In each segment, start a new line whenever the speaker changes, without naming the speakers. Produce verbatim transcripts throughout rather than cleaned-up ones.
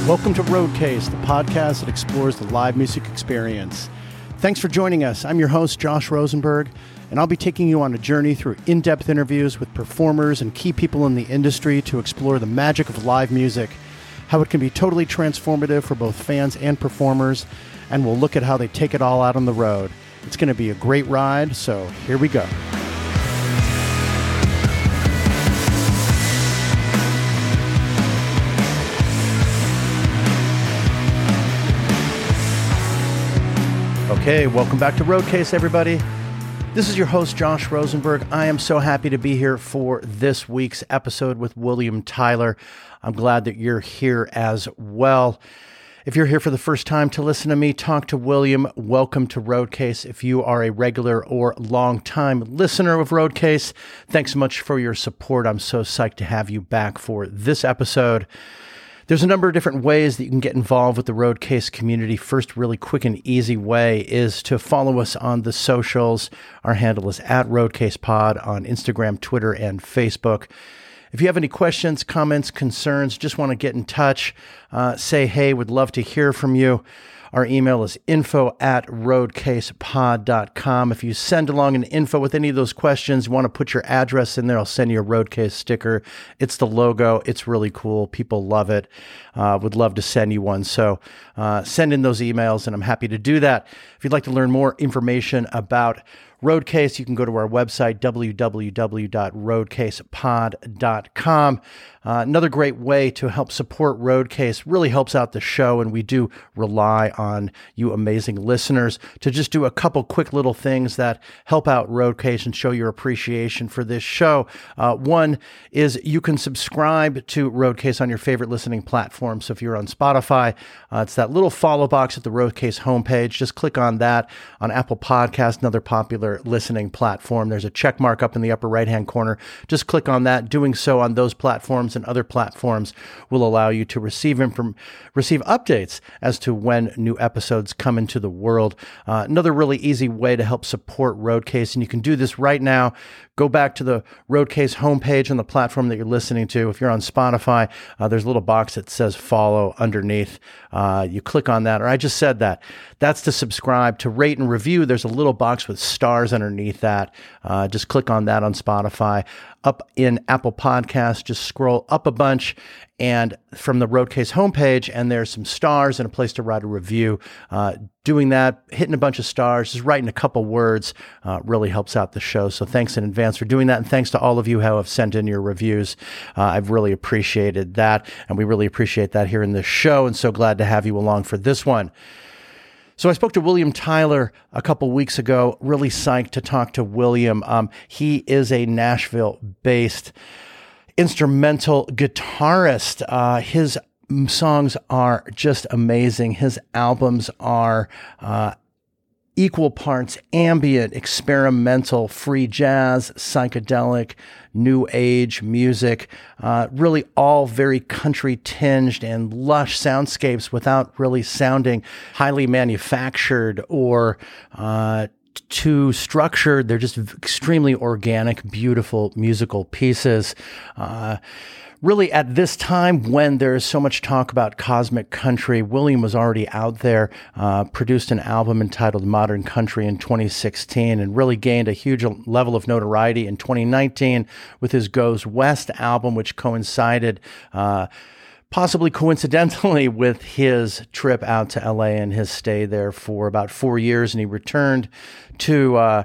Welcome to Roadcase, the podcast that explores the live music experience. Thanks for joining us. I'm your host, Josh Rosenberg, and I'll be taking you on a journey through in-depth interviews with performers and key people in the industry to explore the magic of live music, how it can be totally transformative for both fans and performers, and we'll look at how they take it all out on the road. It's going to be a great ride, so here we go. Okay, welcome back to Roadcase, everybody. This is your host, Josh Rosenberg. I am so happy to be here for this week's episode with William Tyler. I'm glad that you're here as well. If you're here for the first time to listen to me talk to William, welcome to Roadcase. If you are a regular or long-time listener of Roadcase, thanks so much for your support. I'm so psyched to have you back for this episode. There's a number of different ways that you can get involved with the Roadcase community. First, really quick and easy way is to follow us on the socials. Our handle is at RoadcasePod on Instagram, Twitter, and Facebook. If you have any questions, comments, concerns, just want to get in touch, uh, say hey, would love to hear from you. Our email is info at roadcasepod dot com. If you send along an info with any of those questions, you want to put your address in there, I'll send you a Roadcase sticker. It's the logo. It's really cool. People love it. Uh, would love to send you one. So uh, send in those emails, and I'm happy to do that. If you'd like to learn more information about Roadcase, you can go to our website, w w w dot roadcasepod dot com. Uh, another great way to help support Roadcase, really helps out the show, and we do rely on you amazing listeners to just do a couple quick little things that help out Roadcase and show your appreciation for this show. Uh, one is you can subscribe to Roadcase on your favorite listening platform. So if you're on Spotify, uh, it's that little follow box at the Roadcase homepage. Just click on that. On Apple Podcasts, another popular listening platform, there's a check mark up in the upper right-hand corner. Just click on that. Doing so on those platforms and other platforms will allow you to receive inform- receive updates as to when new episodes come into the world. Uh, another really easy way to help support Roadcase, and you can do this right now. Go back to the Roadcase homepage on the platform that you're listening to. If you're on Spotify, uh, there's a little box that says follow underneath. Uh, you click on that, or I just said that. That's to subscribe. To rate and review, there's a little box with stars underneath that. Uh, just click on that on Spotify. Up in Apple Podcasts, just scroll up a bunch and from the Roadcase homepage, and there's some stars and a place to write a review. Uh, doing that, hitting a bunch of stars, just writing a couple words uh, really helps out the show. So thanks in advance for doing that. And thanks to all of you who have sent in your reviews. Uh, I've really appreciated that. And we really appreciate that here in this show. And so glad to have you along for this one. So I spoke to William Tyler a couple weeks ago, really psyched to talk to William. Um, he is a Nashville-based instrumental guitarist. Uh, his songs are just amazing. His albums are uh, equal parts ambient, experimental, free jazz, psychedelic, new age music, uh, really all very country tinged and lush soundscapes without really sounding highly manufactured or uh, too structured. They're just extremely organic, beautiful musical pieces. Uh, Really, at this time when there is so much talk about cosmic country, William was already out there, uh, produced an album entitled Modern Country in twenty sixteen, and really gained a huge level of notoriety in twenty nineteen with his Goes West album, which coincided uh, possibly coincidentally with his trip out to L A and his stay there for about four years, and he returned to uh,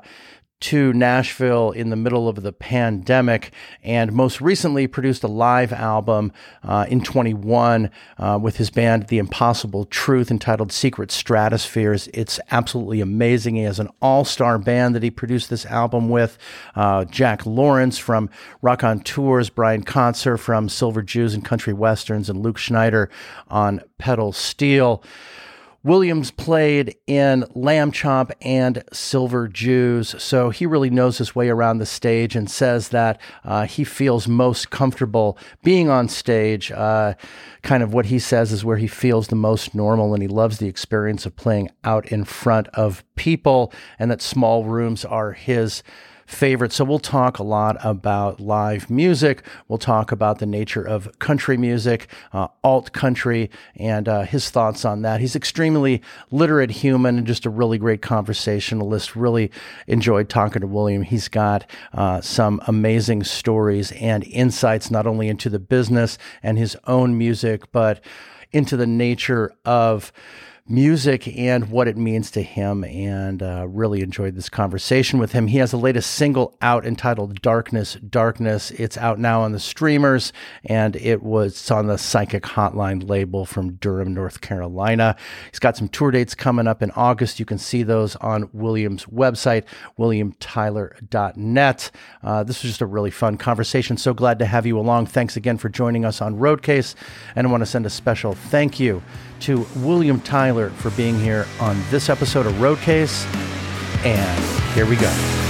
to Nashville in the middle of the pandemic, and most recently produced a live album uh, in twenty-one uh, with his band The Impossible Truth entitled Secret Stratospheres. It's absolutely amazing. He has an all-star band that he produced this album with. Uh, Jack Lawrence from Rock on Tours, Brian Kotzer from Silver Jews and Country Westerns, and Luke Schneider on pedal steel. Williams played in Lamb Chop and Silver Jews, so he really knows his way around the stage and says that uh, he feels most comfortable being on stage. Uh, kind of what he says is where he feels the most normal, and he loves the experience of playing out in front of people, and that small rooms are his favorites. So we'll talk a lot about live music. We'll talk about the nature of country music, uh, alt country, and uh, his thoughts on that. He's extremely literate human and just a really great conversationalist. Really enjoyed talking to William. He's got uh, some amazing stories and insights, not only into the business and his own music, but into the nature of music and what it means to him, and uh, really enjoyed this conversation with him. He has the latest single out entitled Darkness, Darkness. It's out now on the streamers, and it was on the Psychic Hotline label from Durham, North Carolina. He's got some tour dates coming up in August. You can see those on William's website, william tyler dot net. Uh, this was just a really fun conversation. So glad to have you along. Thanks again for joining us on Roadcase, and I want to send a special thank you to William Tyler for being here on this episode of Roadcase. And here we go.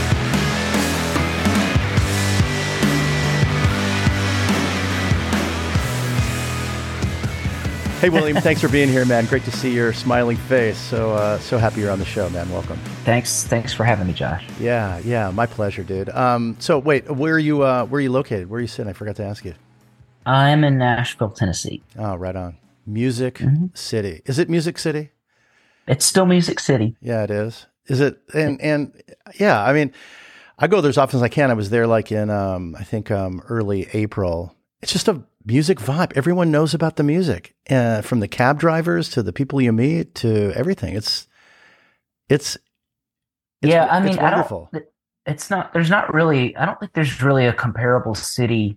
Hey, William, thanks for being here, man. Great to see your smiling face. So uh, so happy you're on the show, man. Welcome.
Thanks. Thanks for having me, Josh.
Yeah, yeah, my pleasure, dude. Um, so wait, where are you? Uh, where are you located? Where are you sitting? I forgot to ask you.
I'm in Nashville, Tennessee.
Oh, right on. Music
mm-hmm.
City. Is it Music City?
It's still Music City.
Yeah, it is. Is it? And and yeah, I mean, I go there as often as I can. I was there like in um, I think um, early April. It's just a music vibe. Everyone knows about the music, uh, from the cab drivers to the people you meet to everything. It's it's, it's
yeah. I mean,
it's wonderful.
I don't, it's not. There's not really. I don't think there's really a comparable city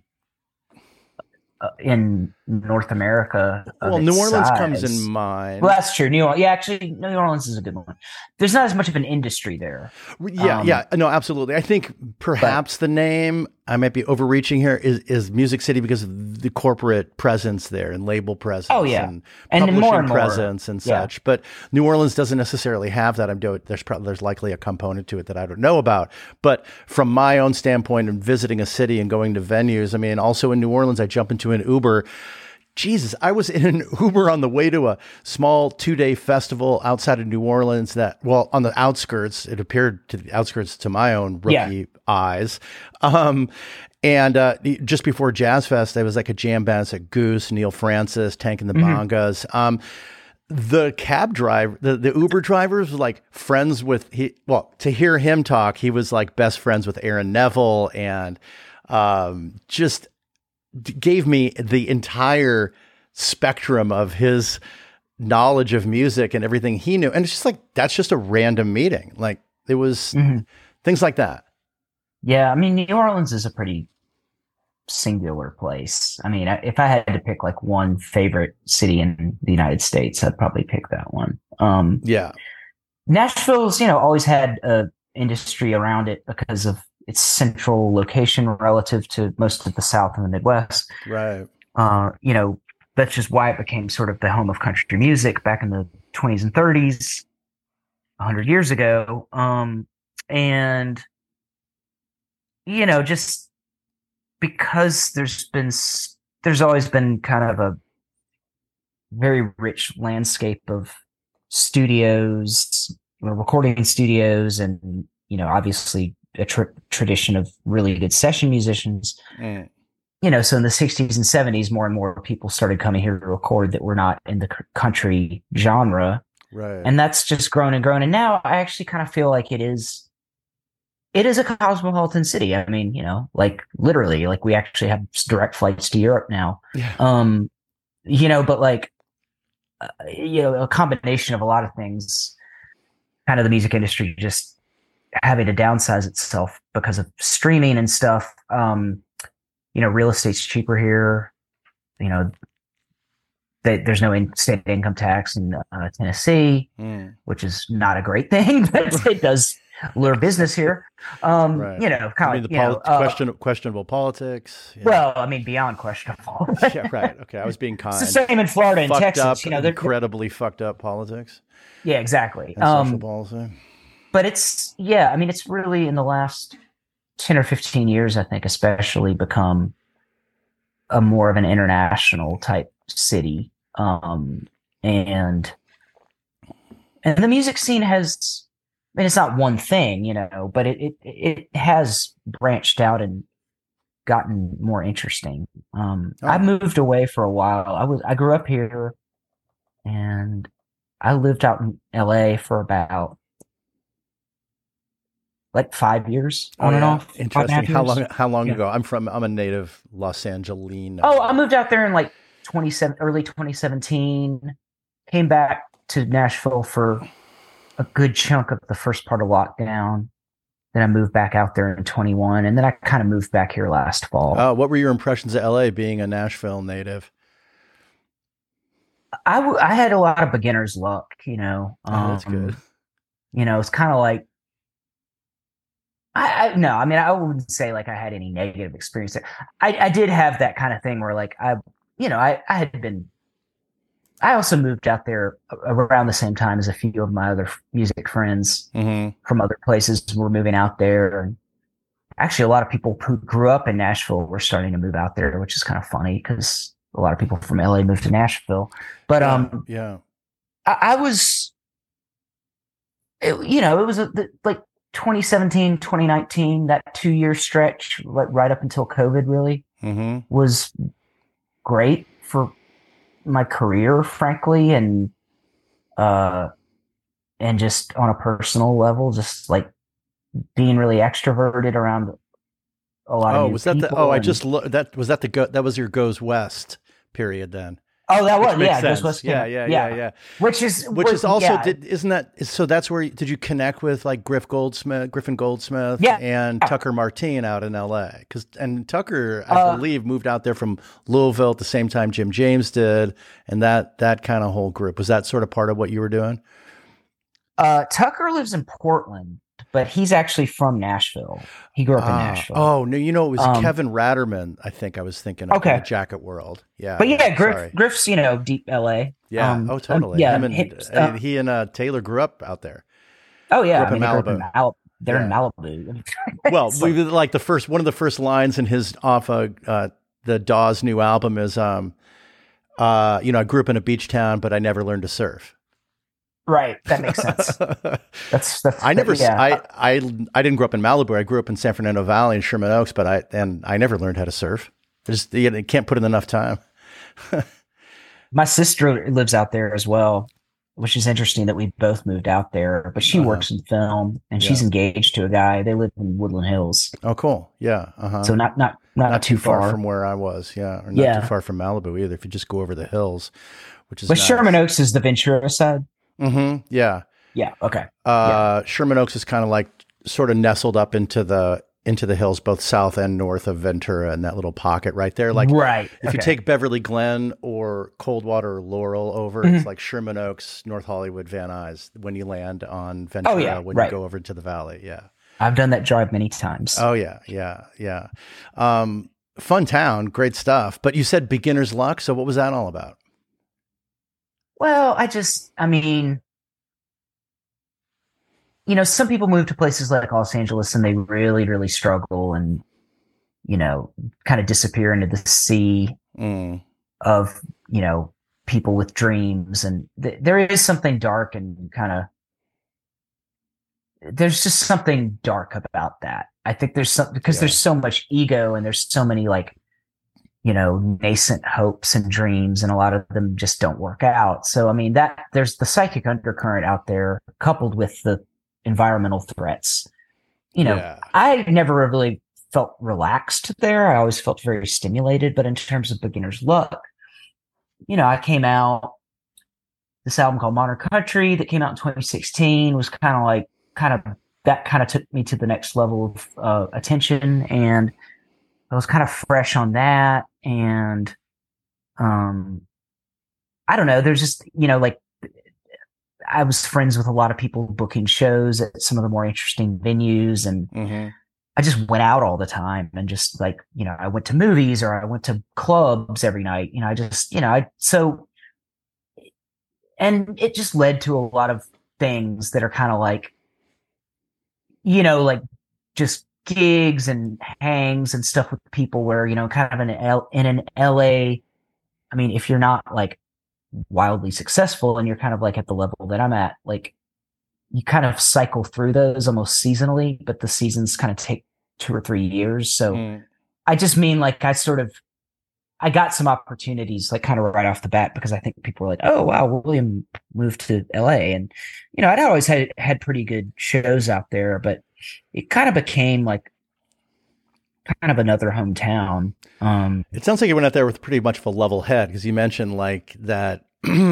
Uh, in North America.
Well, New Orleans
size.
comes in mind.
Well, that's true. New Orleans, yeah, actually, New Orleans is a good one. There's not as much of an industry there.
Yeah,
um,
yeah, no, absolutely. I think perhaps but, the name, I might be overreaching here, is, is Music City because of the corporate presence there and label presence.
Oh, yeah.
And,
and
publishing
more and more.
presence and
yeah.
such. But New Orleans doesn't necessarily have that. I'm doing, there's probably, there's likely a component to it that I don't know about. But from my own standpoint and visiting a city and going to venues, I mean, also in New Orleans, I jump into an Uber. Jesus, I was in an Uber on the way to a small two-day festival outside of New Orleans that, well, on the outskirts, it appeared to the outskirts to my own rookie yeah. eyes. Um, and uh, just before Jazz Fest, there was like a jam band at Goose, Neil Francis, Tank and the mm-hmm. Bongas. Um, the cab driver, the, the Uber drivers were like friends with, he. well, to hear him talk, he was like best friends with Aaron Neville and um, just... gave me the entire spectrum of his knowledge of music and everything he knew. And it's just like, that's just a random meeting. Like it was mm-hmm. things like that.
Yeah. I mean, New Orleans is a pretty singular place. I mean, if I had to pick like one favorite city in the United States, I'd probably pick that one. Um,
yeah.
Nashville's, you know, always had a industry around it because of its central location relative to most of the South and the Midwest.
Right.
Uh, you know, that's just why it became sort of the home of country music back in the twenties and thirties, a hundred years ago. Um, and, you know, just because there's been, there's always been kind of a very rich landscape of studios, recording studios, and, you know, obviously a tra- tradition of really good session musicians. Mm. You know, so in the sixties and seventies, more and more people started coming here to record that were not in the c- country genre.
Right.
And that's just grown and grown. And now I actually kind of feel like it is, it is a cosmopolitan city. I mean, you know, like literally, like we actually have direct flights to Europe now.
Yeah.
Um, you know, but like, uh, you know, a combination of a lot of things, kind of the music industry just having to downsize itself because of streaming and stuff. Um, you know, real estate's cheaper here. You know, they, there's no in, state income tax in uh, Tennessee, mm. which is not a great thing, but it does lure business here. Um, right. You know, kind of like,
the
you
poli-
know,
question, uh, questionable politics.
Yeah. Well, I mean, beyond questionable.
Yeah, right. Okay, I was being kind.
It's the same in Florida and
fucked
Texas.
Up,
you know,
incredibly fucked up politics.
Yeah, exactly.
And
um,
social policy.
But it's, yeah, I mean, it's really in the last ten or fifteen years, I think, especially become a more of an international type city. Um, and, and the music scene has, mean, it's not one thing, you know, but it, it, it has branched out and gotten more interesting. Um,
Oh.
I moved away for a while. I was, I grew up here and I lived out in L A for about like five years
Oh,
on and
yeah.
off. five and a
Interesting.
half
How
years.
long? How long
Yeah.
ago? I'm from. I'm a native Los Angelino.
Oh, I moved out there in like twenty-seven, early twenty seventeen. Came back to Nashville for a good chunk of the first part of lockdown. Then I moved back out there in twenty-one, and then I kind of moved back here last fall.
Oh, what were your impressions of L A being a Nashville native?
I, w- I had a lot of beginner's luck, you know.
Oh, that's
Um,
good.
You know, it's kind of like, I, I no, I mean, I wouldn't say like I had any negative experience there. I, I did have that kind of thing where like I, you know, I, I had been, I also moved out there around the same time as a few of my other music friends
Mm-hmm.
from other places were moving out there. And actually, a lot of people who grew up in Nashville were starting to move out there, which is kind of funny because a lot of people from L A moved to Nashville. But
yeah,
um,
yeah.
I, I was, it, you know, it was a, the, like twenty seventeen, twenty nineteen, that two year stretch, like right up until COVID, really
Mm-hmm.
was great for my career, frankly, and uh, and just on a personal level, just like being really extroverted around a lot of
Oh,
new
was that the?
people
Oh, I
and-
just lo- that was that the go, that was your goes west period then.
oh, that
Which
was
makes
yeah,
sense.
Goes West
yeah,
Canada.
yeah, yeah, yeah.
Which is
Which is also
yeah.
did isn't that so? That's where did you connect with like Griff Goldsmith, Griffin Goldsmith,
Yeah.
and Tucker Martine out in L A? Because and Tucker, I
Uh,
believe, moved out there from Louisville at the same time Jim James did, and that that kind of whole group was that sort of part of what you were doing.
Uh, Tucker lives in Portland, but he's actually from Nashville. He grew up in
Ah,
Nashville.
oh no, you know it was
Um,
Kevin Ratterman. I think I was thinking of
Okay.
in the Jacket World. Yeah,
but yeah, Griff,
sorry.
Griff's, you know, deep L A.
Yeah.
Um,
oh, totally.
yeah.
Him and,
hip-
uh,
uh,
he and uh, Taylor grew up out there.
oh yeah,
grew up
I mean,
in
they grew up in
Malibu.
Mal- they're in
Yeah.
Malibu.
Well,
It's
we
like-
like the first one of the first lines in his off uh, uh, the Dawes new album is, um, uh, you know, I grew up in a beach town, but I never learned to surf.
right. That makes sense. That's that's.
I never,
Yeah.
I, I, I didn't grow up in Malibu. I grew up in San Fernando Valley and Sherman Oaks, but I, and I never learned how to surf. I just, you know, can't put in enough time.
My sister lives out there as well, which is interesting that we both moved out there. But she
Uh-huh.
works in film, and she's
Yeah.
engaged to a guy. They live in Woodland Hills,
Oh, cool. Yeah. Uh-huh.
so not not not,
not too far,
far
from where I was. Yeah. Or not
Yeah.
too far from Malibu either. If you just go over the hills, which is
But
nice.
Sherman Oaks is the Ventura side.
Mm-hmm. Yeah.
Yeah. Okay.
Uh, Sherman Oaks is kind of like sort of nestled up into the into the hills, both south and north of Ventura, and that little pocket right there. Like
right.
if you
okay.
take Beverly Glen or Coldwater or Laurel over,
Mhm.
it's like Sherman Oaks, North Hollywood, Van Nuys when you land on Ventura
Oh, yeah,
when
right.
you go over to the valley. Yeah.
I've done that drive many times.
Oh yeah, yeah, yeah. Um, fun town, great stuff. But you said beginner's luck. So what was that all about?
Well, I just, I mean, you know, some people move to places like Los Angeles and they really, really struggle and, you know, kind of disappear into the sea
Mm,
of, you know, people with dreams. And th- there is something dark and kind of, there's just something dark about that. I think there's some, because
Yeah.
there's so much ego and there's so many like, you know, nascent hopes and dreams, and a lot of them just don't work out. So, I mean, that there's the psychic undercurrent out there coupled with the environmental threats. You know,
yeah.
I never really felt relaxed there. I always felt very stimulated. But in terms of beginner's luck, you know, I came out, this album called Modern Country that came out in twenty sixteen was kind of like, kind of, that kind of took me to the next level of uh, attention. And I was kind of fresh on that. And, um, I don't know, there's just, you know, like I was friends with a lot of people booking shows at some of the more interesting venues. And
Mm-hmm.
I just went out all the time and just like, you know, I went to movies or I went to clubs every night. You know, I just, you know, I, so, and it just led to a lot of things that are kind of like, you know, like just gigs and hangs and stuff with people where, you know, kind of in an L, in an L A, I mean, if you're not like wildly successful and you're kind of like at the level that I'm at, like you kind of cycle through those almost seasonally, but the seasons kind of take two or three years. So mm. I just mean like I sort of, I got some opportunities like kind of right off the bat because I think people were like, oh, wow, William moved to L A. And, you know, I'd always had, had pretty good shows out there, but it kind of became like kind of another hometown. Um,
it sounds like you went out there with pretty much of a level head because you mentioned like that.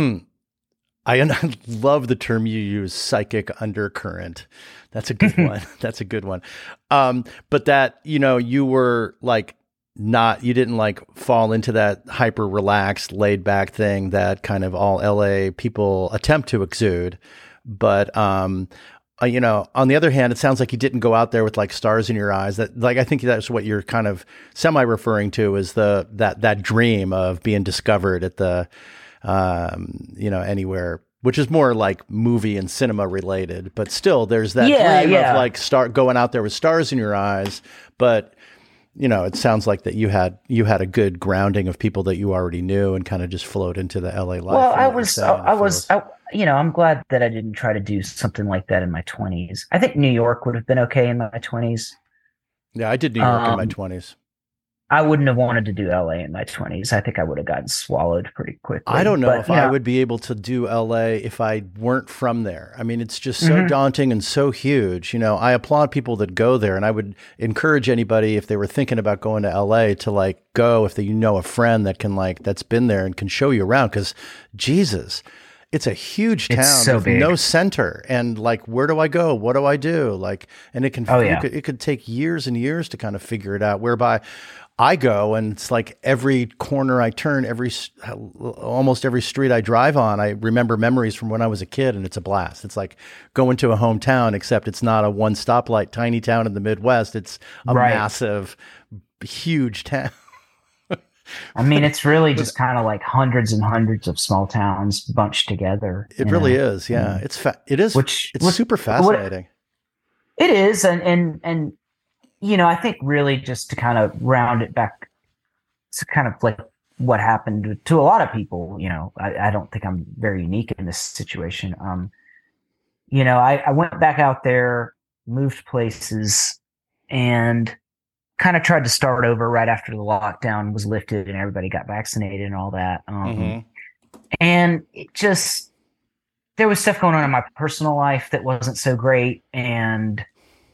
I love the term you use, psychic undercurrent. That's a good one. That's a good one. Um, but that, you know, you were like not, you didn't like fall into that hyper relaxed, laid back thing that kind of all L A people attempt to exude. But, um, uh, you know, on the other hand, it sounds like you didn't go out there with like stars in your eyes. That, like, I think that's what you're kind of semi referring to is the, that, that dream of being discovered at the, um, you know, anywhere, which is more like movie and cinema related, but still there's that
yeah,
dream
yeah.
of like start going out there with stars in your eyes. But, you know, it sounds like that you had, you had a good grounding of people that you already knew and kind of just flowed into the L A life.
Well, I was, I, I was, I, you know, I'm glad that I didn't try to do something like that in my twenties. I think New York would have been okay in my twenties.
Yeah. I did New York
um,
in my twenties.
I wouldn't have wanted to do L A in my twenties. I think I would have gotten swallowed pretty quickly.
I don't know
but,
if
you
I
know,
would be able to do L A if I weren't from there. I mean, it's just so
mm-hmm.
daunting and so huge. You know, I applaud people that go there, and I would encourage anybody if they were thinking about going to L A to like go if they, you know, a friend that can like, that's been there and can show you around. Cause Jesus, it's a huge town
it's so
with
big.
no center. And like, where do I go? What do I do? Like, and it can,
oh, yeah.
it could, it could take years and years to kind of figure it out, whereby I go and it's like every corner I turn, every, almost every street I drive on, I remember memories from when I was a kid, and it's a blast. It's like going to a hometown, except it's not a one stoplight tiny town in the Midwest. It's a
right.
massive, huge town.
I mean, it's really just kind of like hundreds and hundreds of small towns bunched together.
It really
know?
is. Yeah. It's fa- it is.
Which,
it's
which,
super fascinating.
What, it is. And, and, and, you know, I think really just to kind of round it back, it's kind of like what happened to, to a lot of people. You know, I, I don't think I'm very unique in this situation. Um, you know, I, I went back out there, moved places, and kind of tried to start over right after the lockdown was lifted and everybody got vaccinated and all that. Um, mm-hmm. And it just, there was stuff going on in my personal life that wasn't so great. And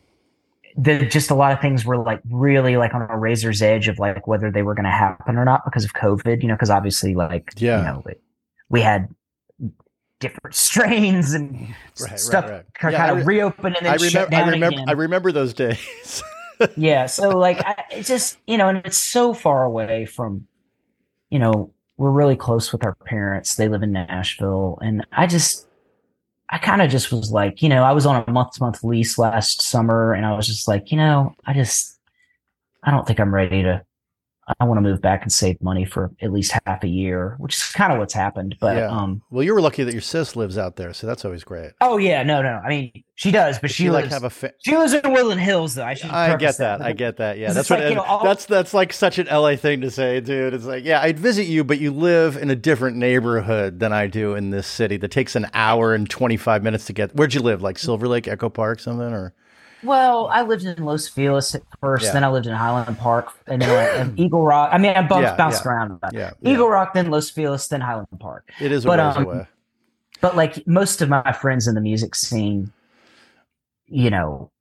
the, just a lot of things were like really like on a razor's edge of like whether they were going to happen or not because of COVID, you know, because obviously like,
yeah.
you know, we had different strains and
right,
stuff
right, right.
kind
Yeah,
of
re-
reopened and then
I
shut
remember,
down
I remember,
again.
I remember those days.
Yeah. So like, I, it's just, you know, and it's so far away from, you know, we're really close with our parents. They live in Nashville. And I just, I kind of just was like, you know, I was on a month to month lease last summer and I was just like, you know, I just, I don't think I'm ready to, I want to move back and save money for at least half a year, which is kind of what's happened. But,
yeah.
um,
well, you were lucky that your sis lives out there. So that's always great.
Oh yeah. No, no. I mean, she does, but she,
she
lives,
like have a fa-
she lives in Woodland Hills though. I should
I get that. that. I get that. Yeah. That's
like,
what,
you know, all,
that's, that's like such an L A thing to say, dude. It's like, yeah, I'd visit you, but you live in a different neighborhood than I do in this city that takes an hour and twenty-five minutes to get. Where'd you live? Like Silver Lake, Echo Park, something or?
Well, I lived in Los Feliz at first,
yeah.
then I lived in Highland Park, and then like, and Eagle Rock. I mean, I bounced,
yeah,
bounced
yeah.
around.
Yeah,
Eagle
yeah.
Rock, then Los Feliz, then Highland Park.
It is a
but,
ways
um,
away.
But like most of my friends in the music scene, you know,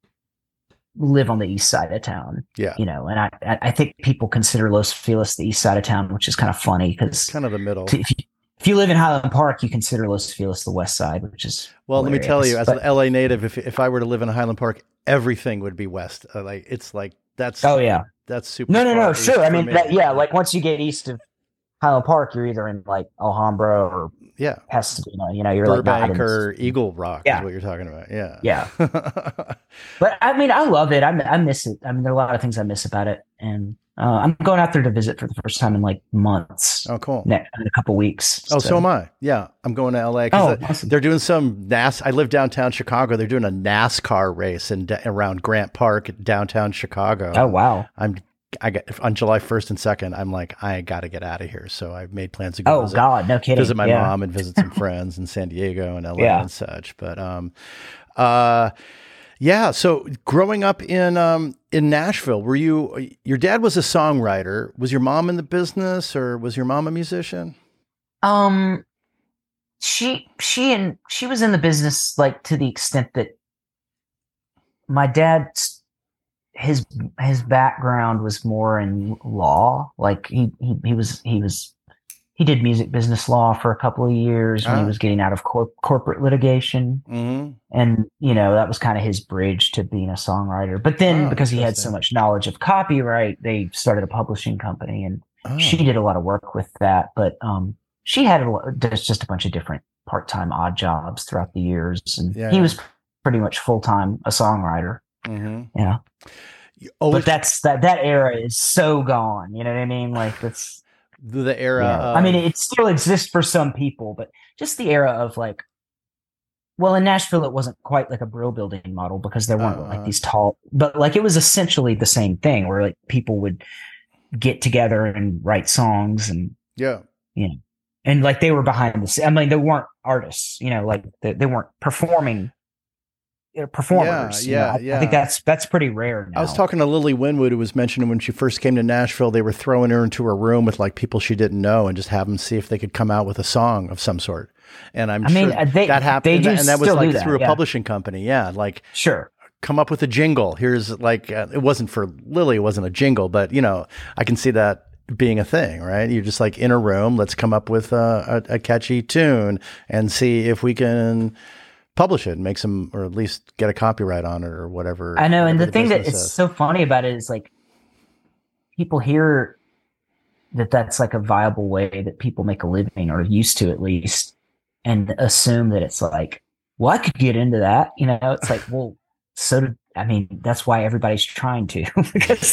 live on the east side of town.
Yeah.
You know, and I, I think people consider Los Feliz the east side of town, which is kind of funny because
kind of the middle.
If you, if you live in Highland Park, you consider Los Feliz the west side, which is
well.
hilarious.
Let me tell you, as
but,
an L A native, if if I were to live in Highland Park, everything would be west. Uh, like it's like that's
oh yeah,
that's super.
No, no, no, sure. I mean,
me.
that, yeah, like once you get east of Highland Park, you're either in like Alhambra or
yeah,
Pasadena. You know, you're
Burbank
like
or Eagle Rock.
Yeah.
Is what you're talking about. Yeah,
yeah. But I mean, I love it. I I miss it. I mean, there are a lot of things I miss about it, and uh, I'm going out there to visit for the first time in like months.
Oh, cool.
Ne- in a couple weeks.
Oh, so. so am I. Yeah, I'm going to L A.
Oh,
the,
awesome.
They're doing some NAS. I live downtown Chicago. They're doing a NASCAR race in around Grant Park, downtown Chicago.
Oh, wow.
I'm I got on July first and second, I'm like, I got to get out of here. So I made plans to go
Oh
visit,
God, no kidding.
visit my
yeah.
mom and visit some friends in San Diego and L A
Yeah.
and such. But, um, uh, yeah. So growing up in, um, in Nashville, were you, your dad was a songwriter. Was your mom in the business, or was your mom a musician?
Um, she, she, and she was in the business, like to the extent that my dad's, his his background was more in law. Like he he he was he was he did music business law for a couple of years when
Ah.
he was getting out of cor- corporate litigation,
Mm-hmm.
and you know that was kind of his bridge to being a songwriter. But then
Oh,
because he had so
interesting.
much knowledge of copyright, they started a publishing company, and
Oh.
she did a lot of work with that. But um, she had a, lo- there's just a bunch of different part time odd jobs throughout the years, and
Yeah,
he
yeah.
was pretty much full time a songwriter.
Mm-hmm.
Yeah.
You always,
But that's that that era is so gone. You know what I mean? Like that's
the, the era
yeah.
of,
I mean, it still exists for some people, but just the era of like, well, in Nashville, it wasn't quite like a Brill Building model because there weren't
Uh,
like these tall, but like it was essentially the same thing where like people would get together and write songs and
yeah.
you know, and like they were behind the scenes. I mean, they weren't artists, you know, like they, they weren't performing. you know, Performers,
Yeah,
you know.
yeah,
I,
yeah.
I think that's that's pretty rare now.
I was talking to Lily Winwood, who was mentioning when she first came to Nashville, they were throwing her into a room with like people she didn't know and just have them see if they could come out with a song of some sort. And I'm
I mean,
sure
uh, they-
that happened.
they
and
do
that, and that was
still
like
do that,
through a
yeah.
publishing company. Yeah. Like,
Sure.
come up with a jingle. Here's like, uh, it wasn't for Lily, it wasn't a jingle, but you know, I can see that being a thing, right? You're just like in a room, let's come up with a, a, a catchy tune and see if we can publish it and make some, or at least get a copyright on it or whatever.
I know, and
whatever
the thing that
business
is
is.
so funny about it is like people hear that that's like a viable way that people make a living, or used to at least, and assume that it's like, well, I could get into that. You know, it's like, well, so did, I mean, that's why everybody's trying to, because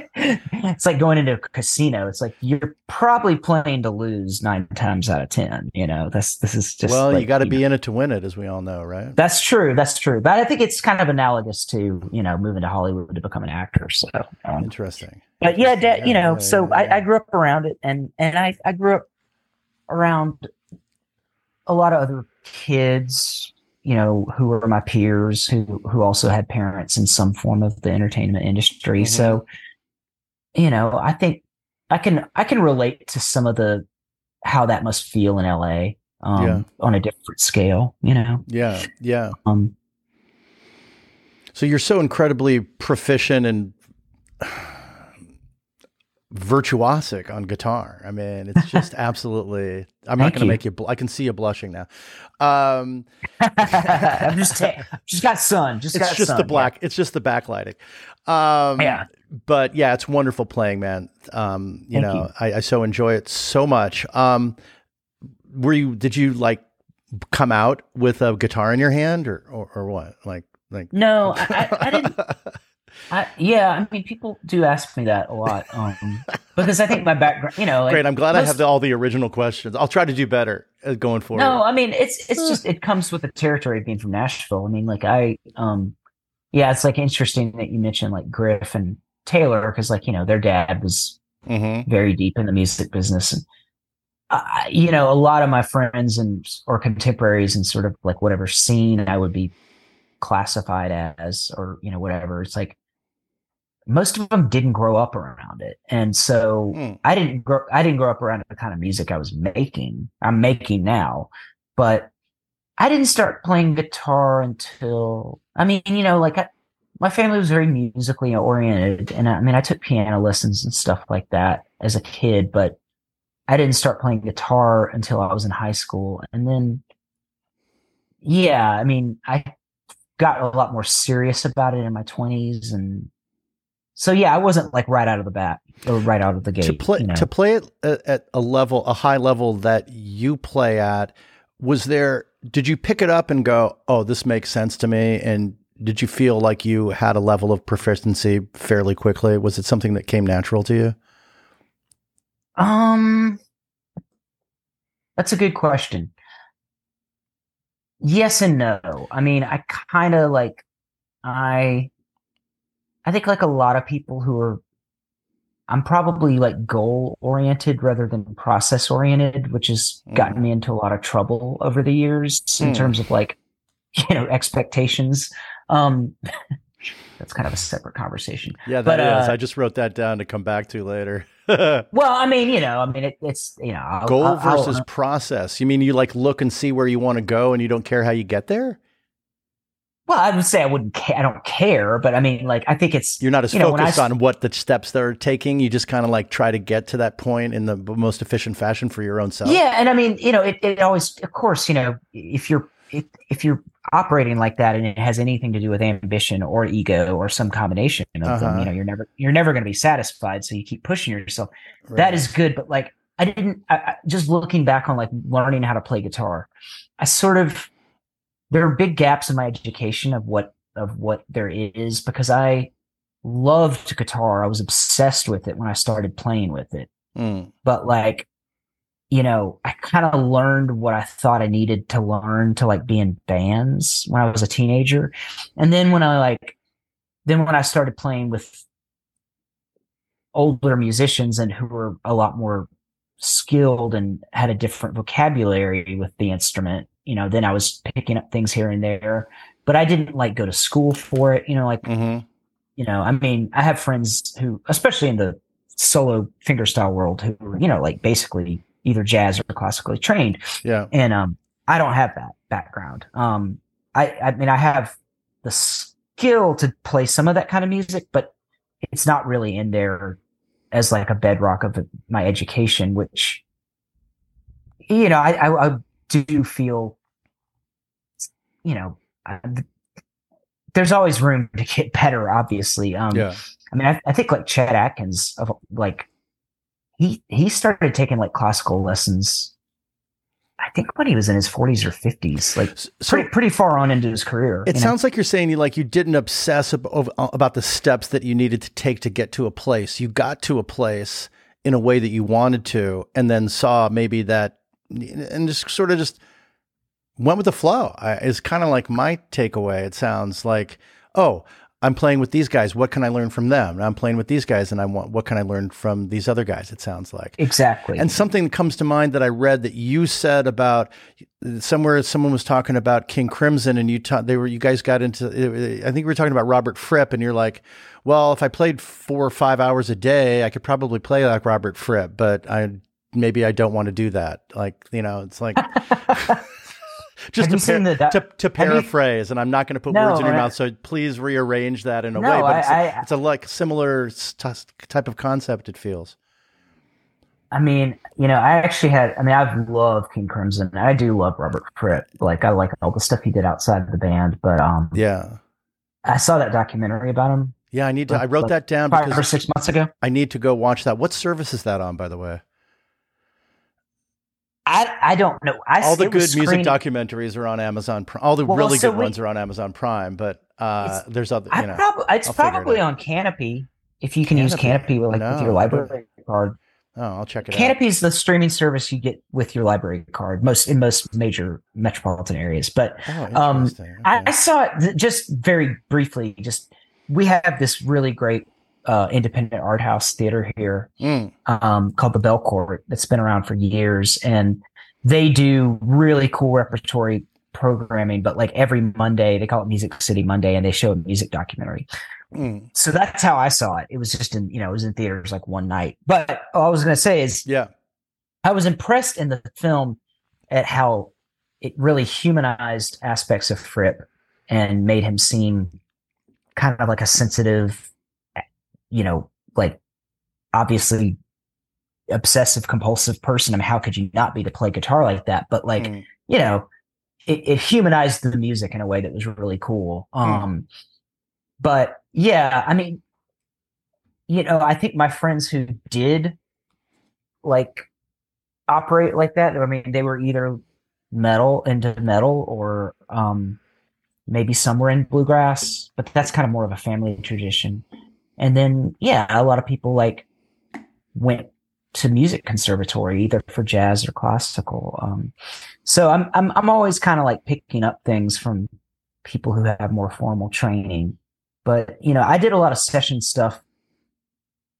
it's like going into a casino. It's like you're probably playing to lose nine times out of ten. You know, that's this is just
Well,
like,
you got to
you
be
know,
in it to win it, as we all know, right?
that's true. That's true. But I think it's kind of analogous to, you know, moving to Hollywood to become an actor. So, um,
Interesting.
but yeah,
Interesting.
da- you know,
yeah,
so
yeah, yeah.
I, I grew up around it, and and I I grew up around a lot of other kids, you know, who were my peers who who also had parents in some form of the entertainment industry.
Mhm.
So, you know, I think I can I can relate to some of the how that must feel in L A, um,
Yeah.
on a different scale. You know,
Yeah, yeah.
um,
So you're so incredibly proficient and virtuosic on guitar. I mean, it's just absolutely. I'm not
Thank
going to
you.
make you. Bl- I can see you blushing now. Um,
I'm just ta- just got sun. Just
it's
got
just
sun,
the black. It's just the backlighting. Um,
Yeah.
But yeah, it's wonderful playing, man. Um, you
Thank
know,
you.
I, I so enjoy it so much. Um, were you? Did you like come out with a guitar in your hand, or or, or what? Like like.
Yeah. No, I, I, I didn't. I, yeah, I mean, people do ask me that a lot, um, because I think my background, you know, like
Great. I'm glad I
most-
have the, all the original questions. I'll try to do better uh, going forward.
No, I mean, it's it's just it comes with the territory of being from Nashville. I mean, like I, um, yeah, it's like interesting that you mentioned like Griff and Taylor, because like you know their dad was
Mm-hmm.
very deep in the music business, and I, you know, a lot of my friends and or contemporaries and sort of like whatever scene I would be classified as, or you know whatever, it's like most of them didn't grow up around it, and so
Hmm.
I didn't grow. I didn't grow up around the kind of music I was making. I'm making now, but I didn't start playing guitar until I mean, you know, like I, my family was very musically oriented, and I, I mean, I took piano lessons and stuff like that as a kid, but I didn't start playing guitar until I was in high school, and then yeah, I mean, I got a lot more serious about it in my twenties, and so yeah, I wasn't like right out of the bat or right out of the gate.
To play
you know?
to play it at, at a level, a high level that you play at, was there? Did you pick it up and go, "Oh, this makes sense to me"? And did you feel like you had a level of proficiency fairly quickly? Was it something that came natural to you?
Um, that's a good question. Yes and no. I mean, I kind of like I I think like a lot of people who are I'm probably like goal oriented rather than process oriented, which has gotten
Mm.
me into a lot of trouble over the years in
Mm.
terms of like, you know, expectations. Um, that's kind of a separate conversation.
Yeah, that
But
is.
uh,
I just wrote that down to come back to later.
well, I mean, you know, I mean, it, it's you know, I'll,
Goal
I'll,
versus
I'll,
process. You mean you like look and see where you want to go and you don't care how you get there?
well, I would say I wouldn't. Ca- I don't care, but I mean, like, I think it's
You're not as
you know, when I
focused
s-
on what the steps they're taking. You just kind of like try to get to that point in the most efficient fashion for your own self.
yeah, and I mean, you know, it, it always, of course, you know, if you're if, if you're operating like that and it has anything to do with ambition or ego or some combination of
Uh-huh.
them, you know, you're never you're never going to be satisfied. So you keep pushing yourself.
Right.
That is good, but like, I didn't. I, I, just looking back on like learning how to play guitar, I sort of there are big gaps in my education of what of what there is because I loved guitar. I was obsessed with it when I started playing with it.
Mm.
But like, you know, I kind of learned what I thought I needed to learn to like be in bands when I was a teenager. And then when I like, then when I started playing with older musicians and who were a lot more skilled and had a different vocabulary with the instrument, you know, then I was picking up things here and there, but I didn't like go to school for it, you know, like,
Mm-hmm.
you know, I mean, I have friends who, especially in the solo fingerstyle world, who are, you know, like basically either jazz or classically trained.
Yeah.
And um, I don't have that background. Um, I, I mean, I have the skill to play some of that kind of music, but it's not really in there as like a bedrock of my education, which, you know, I, I, I do feel, you know, I, there's always room to get better, obviously. Um,
Yeah.
I mean, I, I think like Chet Atkins, of like he he started taking like classical lessons. I think when he was in his forties or fifties, like
So
pretty pretty far on into his career.
it
you know?
sounds like you're saying you like you didn't obsess ab- ov- about the steps that you needed to take to get to a place. You got to a place in a way that you wanted to, and then saw maybe that, and just sort of just went with the flow. I, is kind of like my takeaway. It sounds like, oh, I'm playing with these guys. What can I learn from them? And I'm playing with these guys, and I want what can I learn from these other guys? It sounds like
Exactly.
And something that comes to mind that I read that you said about somewhere, someone was talking about King Crimson, and you taught they were you guys got into. I think we were talking about Robert Fripp, and you're like, well, if I played four or five hours a day, I could probably play like Robert Fripp, but I maybe I don't want to do that. Like, you know, it's like. Just to, par-
the,
to, to paraphrase, and I'm not going to put
no,
words in your
I,
mouth, so please rearrange that in a
no,
way. But it's,
I,
a, it's a like similar st- type of concept. It feels.
I mean, you know, I actually had. I mean, I've loved King Crimson. I do love Robert Fripp. Like, I like all the stuff he did outside of the band. But um,
yeah,
I saw that documentary about him.
Yeah, I need to. I wrote
like
that down
five
because
or six months ago.
I need to go watch that. What service is that on, by the way?
I, I don't know. I,
all the good
screen-
music documentaries are on Amazon Prime. All the
well,
really
so
good
we,
ones are on Amazon Prime, but uh, there's other. You know,
prob- it's
I'll
probably
it
on Canopy if you can
Canopy.
use Canopy with, like,
no,
with your library card.
Oh, I'll check it
Canopy
out.
is the streaming service you get with your library card, most in most major metropolitan areas. But
oh,
um,
okay.
I, I saw it just very briefly. Just we have this really great uh, independent art house theater here
mm.
um, called the Belcourt that's been around for years, and they do really cool repertory programming. But like every Monday, they call it Music City Monday, and they show a music documentary.
Mm.
So that's how I saw it. It was just in, you know, it was in theaters like one night. But all I was going to say is,
yeah,
I was impressed in the film at how it really humanized aspects of Fripp and made him seem kind of like a sensitive, you know, like obviously obsessive compulsive person. I mean, how could you not be to play guitar like that? But like, mm. you know, it, it humanized the music in a way that was really cool. Um, mm. But yeah, I mean, you know, I think my friends who did like operate like that, I mean, they were either metal into metal or um, maybe somewhere in bluegrass, but that's kind of more of a family tradition. And then, yeah, a lot of people like went to music conservatory, either for jazz or classical. Um, so I'm, I'm, I'm always kind of like picking up things from people who have more formal training. But, you know, I did a lot of session stuff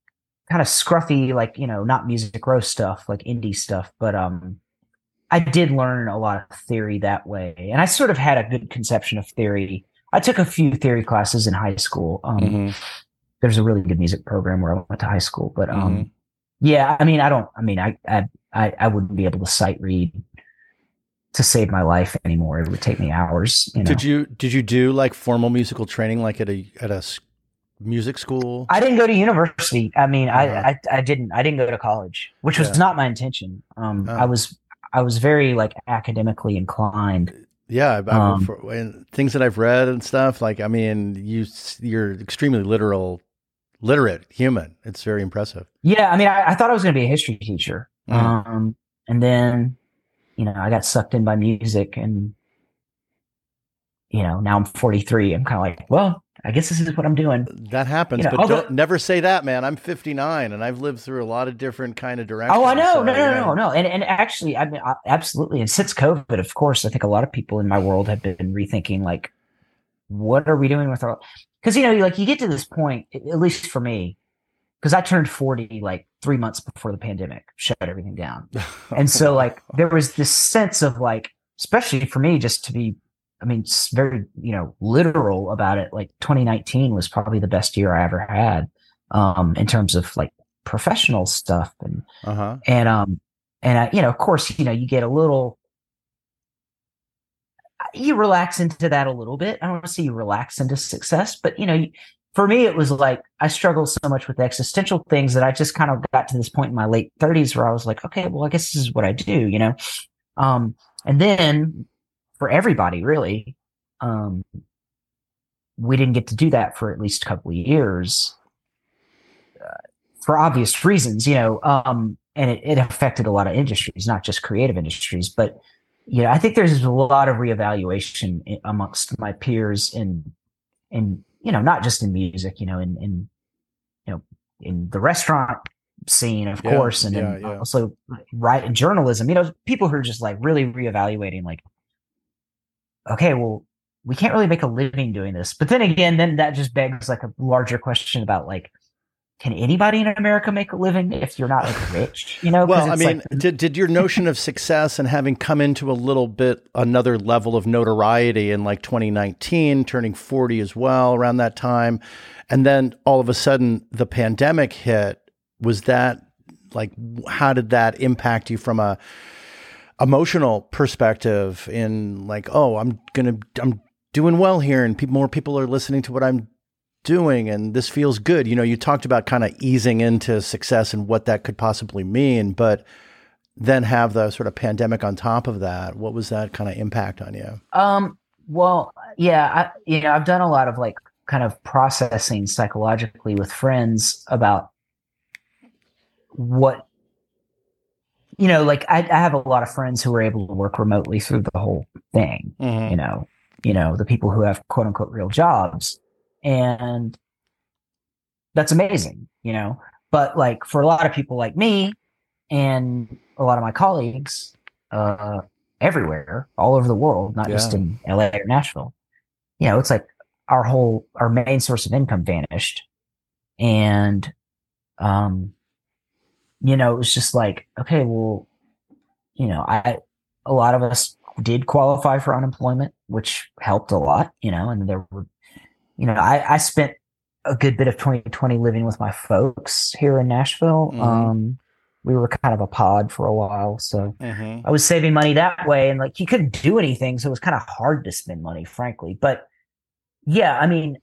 kind of scruffy, like, you know, not Music Row stuff, like indie stuff. But um, I did learn a lot of theory that way. And I sort of had a good conception of theory. I took a few theory classes in high school. Um, mm-hmm. There's a really good music program where I went to high school. But um, mm-hmm. yeah, I mean, I don't, I mean, I, I, I, I wouldn't be able to sight read to save my life anymore. It would take me hours. You know?
Did you, did you do like formal musical training, like at a, at a music school?
I didn't go to university. I mean, uh-huh. I, I, I didn't, I didn't go to college, which was yeah. not my intention. Um, oh. I was, I was very like academically inclined.
Yeah. Um, for, and things that I've read and stuff, like, I mean, you, you're extremely literal, literate human. It's very impressive.
Yeah. I mean, I, I thought I was going to be a history teacher. Mm. Um, and then, you know, I got sucked in by music, and, you know, now I'm forty-three. I'm kind of like, well, I guess this is what I'm doing.
That happens, you know, but don't never say that, man. I'm fifty-nine, and I've lived through a lot of different kind of directions.
Oh, I know,
so,
no, no, no, no, no. And and actually, I mean, I, absolutely. And since COVID, of course, I think a lot of people in my world have been rethinking, like, what are we doing with our? Because you know, like you get to this point, at least for me, because I turned forty like three months before the pandemic shut everything down. And so like there was this sense of like, especially for me, just to be, I mean, very, you know, literal about it. Like twenty nineteen was probably the best year I ever had um, in terms of like professional stuff. And, uh-huh. and, um, and, uh, you know, of course, you know, you get a little, you relax into that a little bit. I don't want to say you relax into success, but you know, you, for me, it was like I struggled so much with existential things that I just kind of got to this point in my late thirties where I was like, okay, well, I guess this is what I do, you know? Um, and then for everybody, really, um, we didn't get to do that for at least a couple of years uh, for obvious reasons, you know, um, and it, it affected a lot of industries, not just creative industries, but, you know, I think there's a lot of reevaluation in, amongst my peers in, in, you know, not just in music, you know, in, in, you know, in the restaurant scene, of yeah, course. And
yeah,
then
yeah.
also right in journalism, you know, people who are just like really reevaluating, like, okay, well, we can't really make a living doing this. But then again, then that just begs like a larger question about like, can anybody in America make a living if you're not like rich? You know,
well, I mean,
like,
did did your notion of success and having come into a little bit another level of notoriety in like twenty nineteen, turning forty as well around that time, and then all of a sudden the pandemic hit, was that like, how did that impact you from a emotional perspective in like, oh, I'm gonna I'm doing well here, and people more people are listening to what I'm doing, and this feels good. You know, you talked about kind of easing into success and what that could possibly mean, but then have the sort of pandemic on top of that. What was that kind of impact on you?
Um, well, yeah, I, you know, I've done a lot of like kind of processing psychologically with friends about what, you know, like I, I have a lot of friends who were able to work remotely through the whole thing, mm-hmm. you know, you know, the people who have quote unquote real jobs. And that's amazing, you know, but like for a lot of people like me and a lot of my colleagues uh, everywhere, all over the world, not yeah. just in L A or Nashville, you know, it's like our whole, our main source of income vanished. And, um, you know, it was just like, okay, well, you know, I, a lot of us did qualify for unemployment, which helped a lot, you know, and there were, you know, I, I spent a good bit of twenty twenty living with my folks here in Nashville. Mm-hmm. Um, we were kind of a pod for a while. So mm-hmm. I was saving money that way, and like you couldn't do anything. So it was kind of hard to spend money, frankly. But yeah, I mean,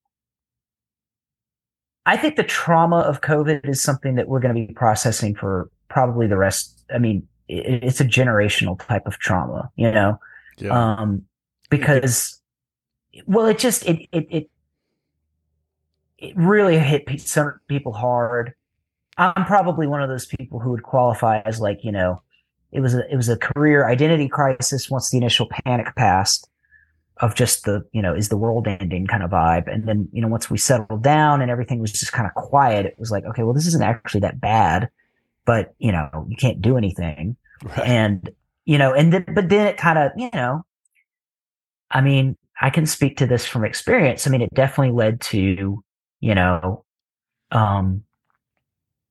I think the trauma of COVID is something that we're going to be processing for probably the rest. I mean, it, it's a generational type of trauma, you know, yeah. um, because Well, it just it it it it really hit some people hard. I'm probably one of those people who would qualify as like, you know, it was a it was a career identity crisis once the initial panic passed of just the, you know, is the world ending kind of vibe. And then, you know, once we settled down and everything was just kind of quiet, it was like, okay, well, this isn't actually that bad, but you know, you can't do anything. Right. And, you know, and then, but then it kind of, you know, I mean, I can speak to this from experience. I mean, it definitely led to, you know, um,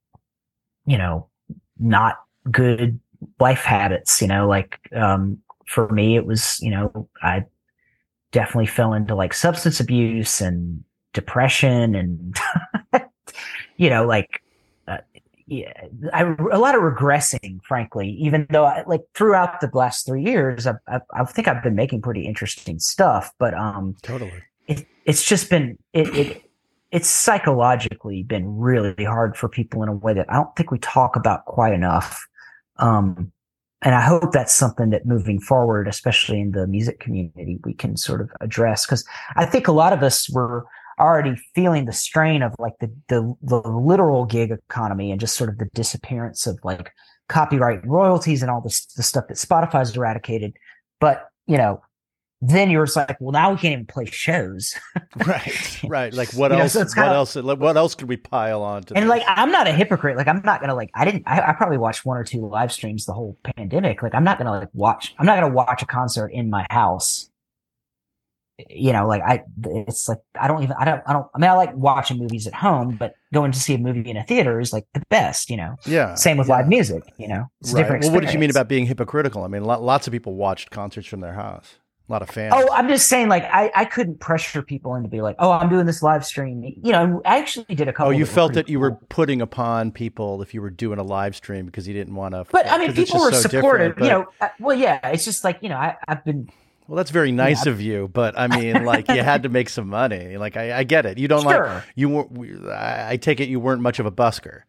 you know, not good life habits, you know, like, um, for me, it was, you know, I definitely fell into like substance abuse and depression and, you know, like, uh, yeah, I, a lot of regressing, frankly, even though I like throughout the last three years, I, I, I think I've been making pretty interesting stuff, but, um,
totally,
it, it's just been, it, it, it's psychologically been really hard for people in a way that I don't think we talk about quite enough. Um, And I hope that's something that moving forward, especially in the music community, we can sort of address. Because I think a lot of us were already feeling the strain of like the, the the literal gig economy and just sort of the disappearance of like copyright and royalties and all this the stuff that Spotify's eradicated. But you know, then you're just like, well, now we can't even play shows.
Right, right. Like what
You know,
else?
so it's
what
kinda-
else? What else could we pile on to?
And
this?
like, I'm not a hypocrite. Like, I'm not gonna like, I didn't, I, I probably watched one or two live streams the whole pandemic. Like, I'm not gonna like watch, I'm not gonna watch a concert in my house. You know, like I, it's like, I don't even, I don't, I don't, I mean, I like watching movies at home, but going to see a movie in a theater is like the best, you know?
Yeah.
Same with
yeah.
live music, you know? It's a
Right.
different
Well, what did you mean
experience.
about being hypocritical? I mean, lo- lots of people watched concerts from their house. A lot of fans.
Oh, I'm just saying, like, I, I couldn't pressure people into be like, oh, I'm doing this live stream. You know, I actually did a couple.
Oh, you
that were
felt
pretty
that you were
cool.
putting upon people if you were doing a live stream because you didn't want to.
But I mean, people were
so
supportive.
different,
You
but-
know, uh, well, yeah, it's just like, you know, I, I've been.
Well, that's very nice
Yeah.
of you, but I mean, like, you had to make some money. Like, I, I get it. You don't
Sure.
like you weren't. I I take it you weren't much of a busker.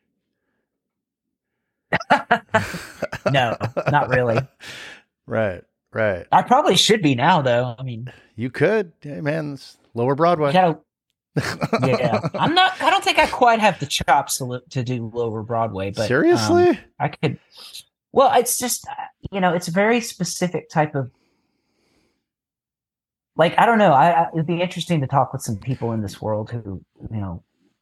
No, not really.
Right, right.
I probably should be now, though. I mean,
You could. Hey, man, it's Lower Broadway.
you gotta, yeah, I'm not. I don't think I quite have the chops to li- to do Lower Broadway. But
Seriously?
um, I could. Well, it's just uh, you know, it's a very specific type of. Like, I don't know. I, I it'd be interesting to talk with some people in this world who, you know,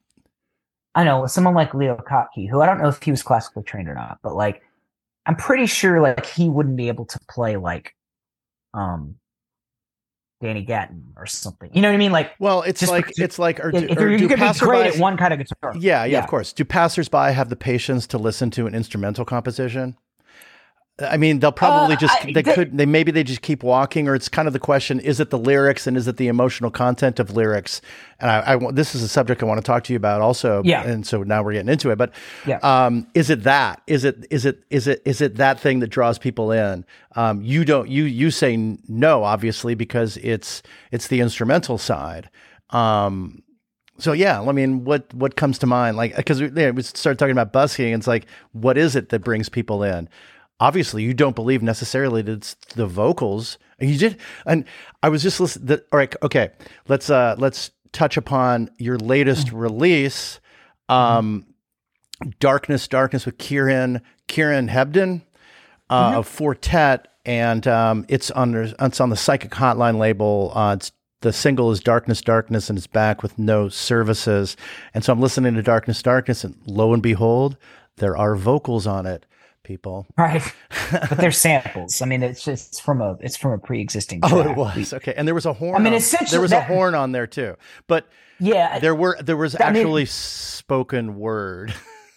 I know someone like Leo Kottke, who I don't know if he was classically trained or not, but like, I'm pretty sure like he wouldn't be able to play like, um, Danny Gatton or something. You know what I mean? Like,
Well, it's
Just
like
because-
it's like or, do-
if
or
you're,
do
you could be great at
passerbys-
one kind of guitar.
Yeah, yeah,
Yeah.
of course. Do passersby have the patience to listen to an instrumental composition? I mean, they'll probably
Uh,
just
I-
they,
they-
could they maybe they just keep walking, or it's kind of the question: is it the lyrics and is it the emotional content of lyrics? And I, I want- this is a subject I want to talk to you about also.
Yeah.
And so now we're getting into it, but
Yeah.
um, is it that? Is it is it is it is it that thing that draws people in? Um, you don't you you say no, obviously, because it's it's the instrumental side. Um, So yeah, I mean, what what comes to mind? Like, because we, yeah, we started talking about busking, and it's like, what is it that brings people in? Obviously, you don't believe necessarily that it's the vocals. And you did, and I was just listening. The, all right, okay, let's uh, let's touch upon your latest release, um, "Darkness, Darkness" with Kieran Kieran Hebden uh,
Mhm.
of Fortet, and um, it's on the- it's on the Psychic Hotline label. Uh, it's The single is Darkness, Darkness, and it's back with no services. And so I'm listening to Darkness, Darkness, and lo and behold, there are vocals on it, people.
Right. But they're samples. I mean, it's just from a it's from a pre-existing track.
Oh, it was. Okay. And there was a horn.
I mean,
on-
essentially
there was
that-
a horn on there too. But
Yeah.
there were there was
I mean-
actually spoken word.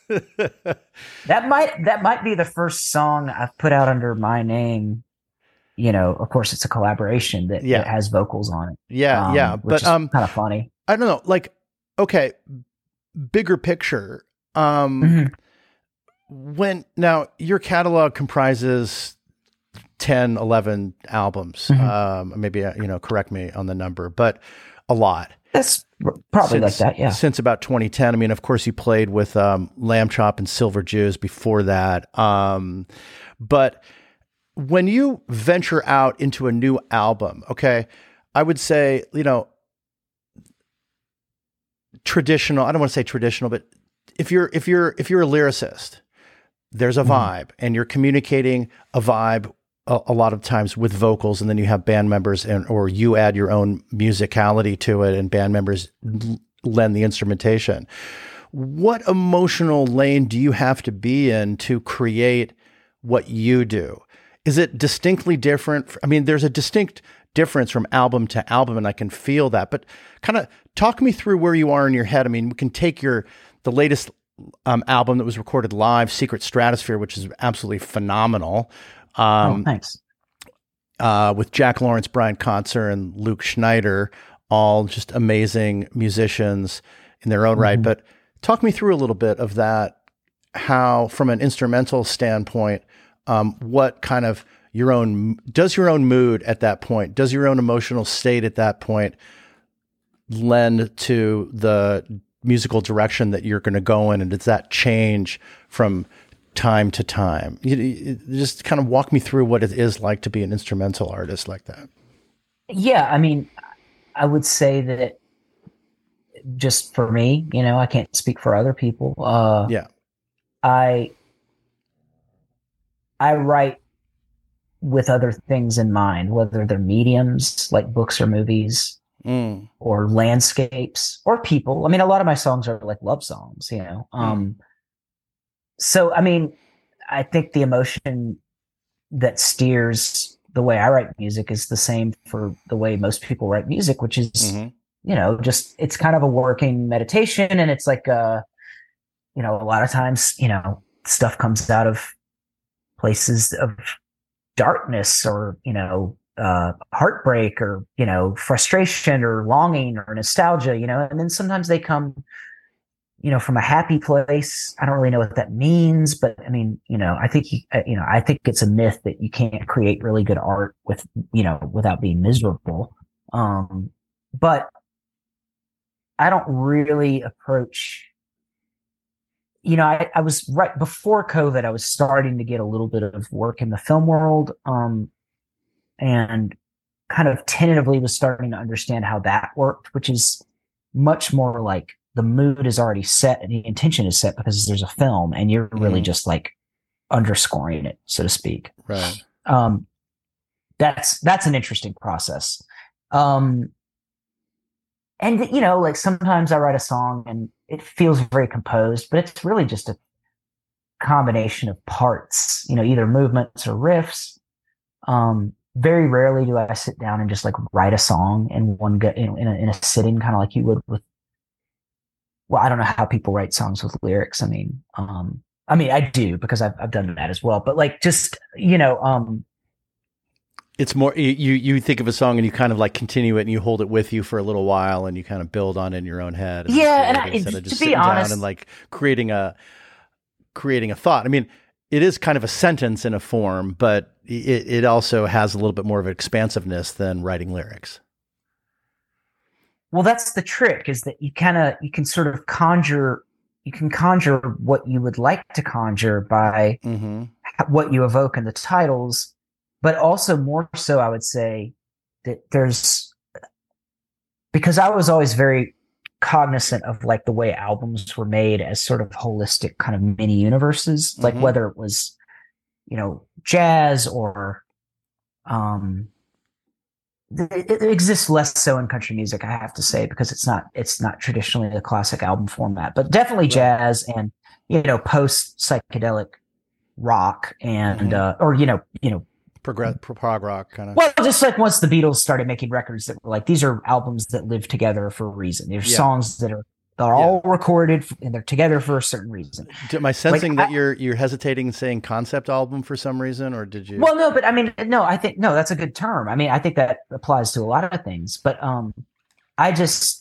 That might that might be the first song I've put out under my name. You know, of course, it's a collaboration that,
Yeah.
that has vocals on it.
Yeah,
um,
yeah.
which
But
is
um
kind of funny.
I don't know, like, okay, bigger picture. Um
Mhm.
when now your catalog comprises ten, eleven albums,
Mhm.
um, maybe, uh, you know, correct me on the number, but a lot.
That's probably
Since-
like that. Yeah.
Since about twenty ten. I mean, of course, you played with um, Lamb Chop and Silver Jews before that. Um, but when you venture out into a new album, okay, I would say, you know, traditional, I don't want to say traditional, but if you're, if you're, if you're a lyricist, there's a
Mhm.
vibe and you're communicating a vibe a, a lot of times with vocals, and then you have band members and, or you add your own musicality to it and band members l- lend the instrumentation. What emotional lane do you have to be in to create what you do? Is it distinctly different? I mean, there's a distinct difference from album to album, and I can feel that, but kind of talk me through where you are in your head. I mean, we can take your, the latest um, album that was recorded live, Secret Stratosphere, which is absolutely phenomenal.
oh,
Um,
thanks.
Uh, with Jack Lawrence, Brian Kotzer, and Luke Schneider, all just amazing musicians in their own mm-hmm. right. But talk me through a little bit of that, how, from an instrumental standpoint, um, what kind of your own, does your own mood at that point, does your own emotional state at that point lend to the musical direction that you're going to go in? And does that change from time to time? You, you just kind of walk me through what it is like to be an instrumental artist like that.
Yeah, I mean, I would say that just for me, you know, I can't speak for other people. Uh,
yeah,
I I write with other things in mind, whether they're mediums like books or movies, mm. or landscapes or people. I mean, a lot of my songs are like love songs, you know. Mm. Um, So, I mean, I think the emotion that steers the way I write music is the same for the way most people write music, which is, mm-hmm. you know, just, it's kind of a working meditation. And it's like, uh, you know, a lot of times, you know, stuff comes out of places of darkness or, you know, uh, heartbreak or, you know, frustration or longing or nostalgia, you know, and then sometimes they come, you know, from a happy place. I don't really know what that means, but I mean, you know, I think, you know, I think it's a myth that you can't create really good art with, you know, without being miserable. Um, but I don't really approach, you know, I, I was right before COVID, I was starting to get a little bit of work in the film world, um, and kind of tentatively was starting to understand how that worked, which is much more like, the mood is already set and the intention is set because there's a film and you're really mm. just like underscoring it, so to speak.
Right.
Um, that's, that's an interesting process. Um, and you know, like sometimes I write a song and it feels very composed, but it's really just a combination of parts, you know, either movements or riffs. Um, very rarely do I sit down and just like write a song in one go, in, in, a, in a sitting, kind of like you would with, well, I don't know how people write songs with lyrics. I mean, um, I mean, I do because I've, I've done that as well, but like, just, you know, um,
it's more, you, you think of a song and you kind of like continue it and you hold it with you for a little while and you kind of build on it in your own head. And
yeah. And I,
instead of just
to be honest,
down and like creating a, creating a thought. I mean, it is kind of a sentence in a form, but it, it also has a little bit more of expansiveness than writing lyrics.
Well, that's the trick, is that you kind of, you can sort of conjure, you can conjure what you would like to conjure by mm-hmm. what you evoke in the titles, but also more so, I would say that there's, because I was always very cognizant of like the way albums were made as sort of holistic kind of mini universes, mm-hmm. like whether it was, you know, jazz or, um, It, it exists less so in country music, I have to say, because it's not it's not traditionally the classic album format, but definitely right. jazz and, you know, post psychedelic rock and mm-hmm. uh, or you know you know
Progress, prog rock kind of.
Well, just like once the Beatles started making records that were like, these are albums that live together for a reason. There's yeah. songs that are they're yeah. all recorded and they're together for a certain reason.
Am I sensing like, that I, you're you're hesitating saying concept album for some reason, or did you?
Well, no, but I mean, no, I think no, that's a good term. I mean, I think that applies to a lot of things. But um, I just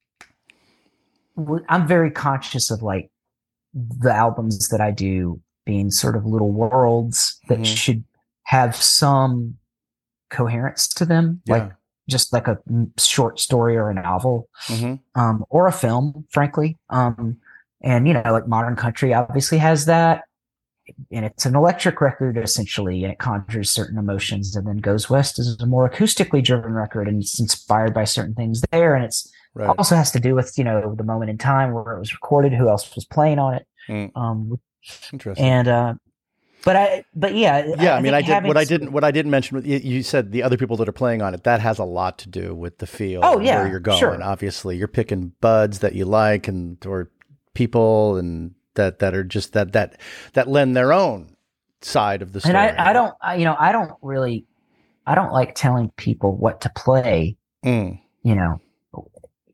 I'm very conscious of like the albums that I do being sort of little worlds that mm-hmm. should have some coherence to them, yeah. like. Just like a short story or a novel, mm-hmm. um, or a film, frankly. Um, and, you know, like modern country obviously has that, and it's an electric record essentially, and it conjures certain emotions. And then Goes West is a more acoustically driven record, and it's inspired by certain things there. And it's right. also has to do with, you know, the moment in time where it was recorded, who else was playing on it. Mm. Um,
Interesting.
And, uh, But I, but yeah,
yeah. I, I mean, I did what I didn't, what I didn't mention. You, you said the other people that are playing on it. That has a lot to do with the feel.
Oh yeah,
where you're going.
Sure.
Obviously, you're picking buds that you like, and or people, and that that are just that that that lend their own side of the story.
And I, I don't, I, you know, I don't really, I don't like telling people what to play. Mm. You know,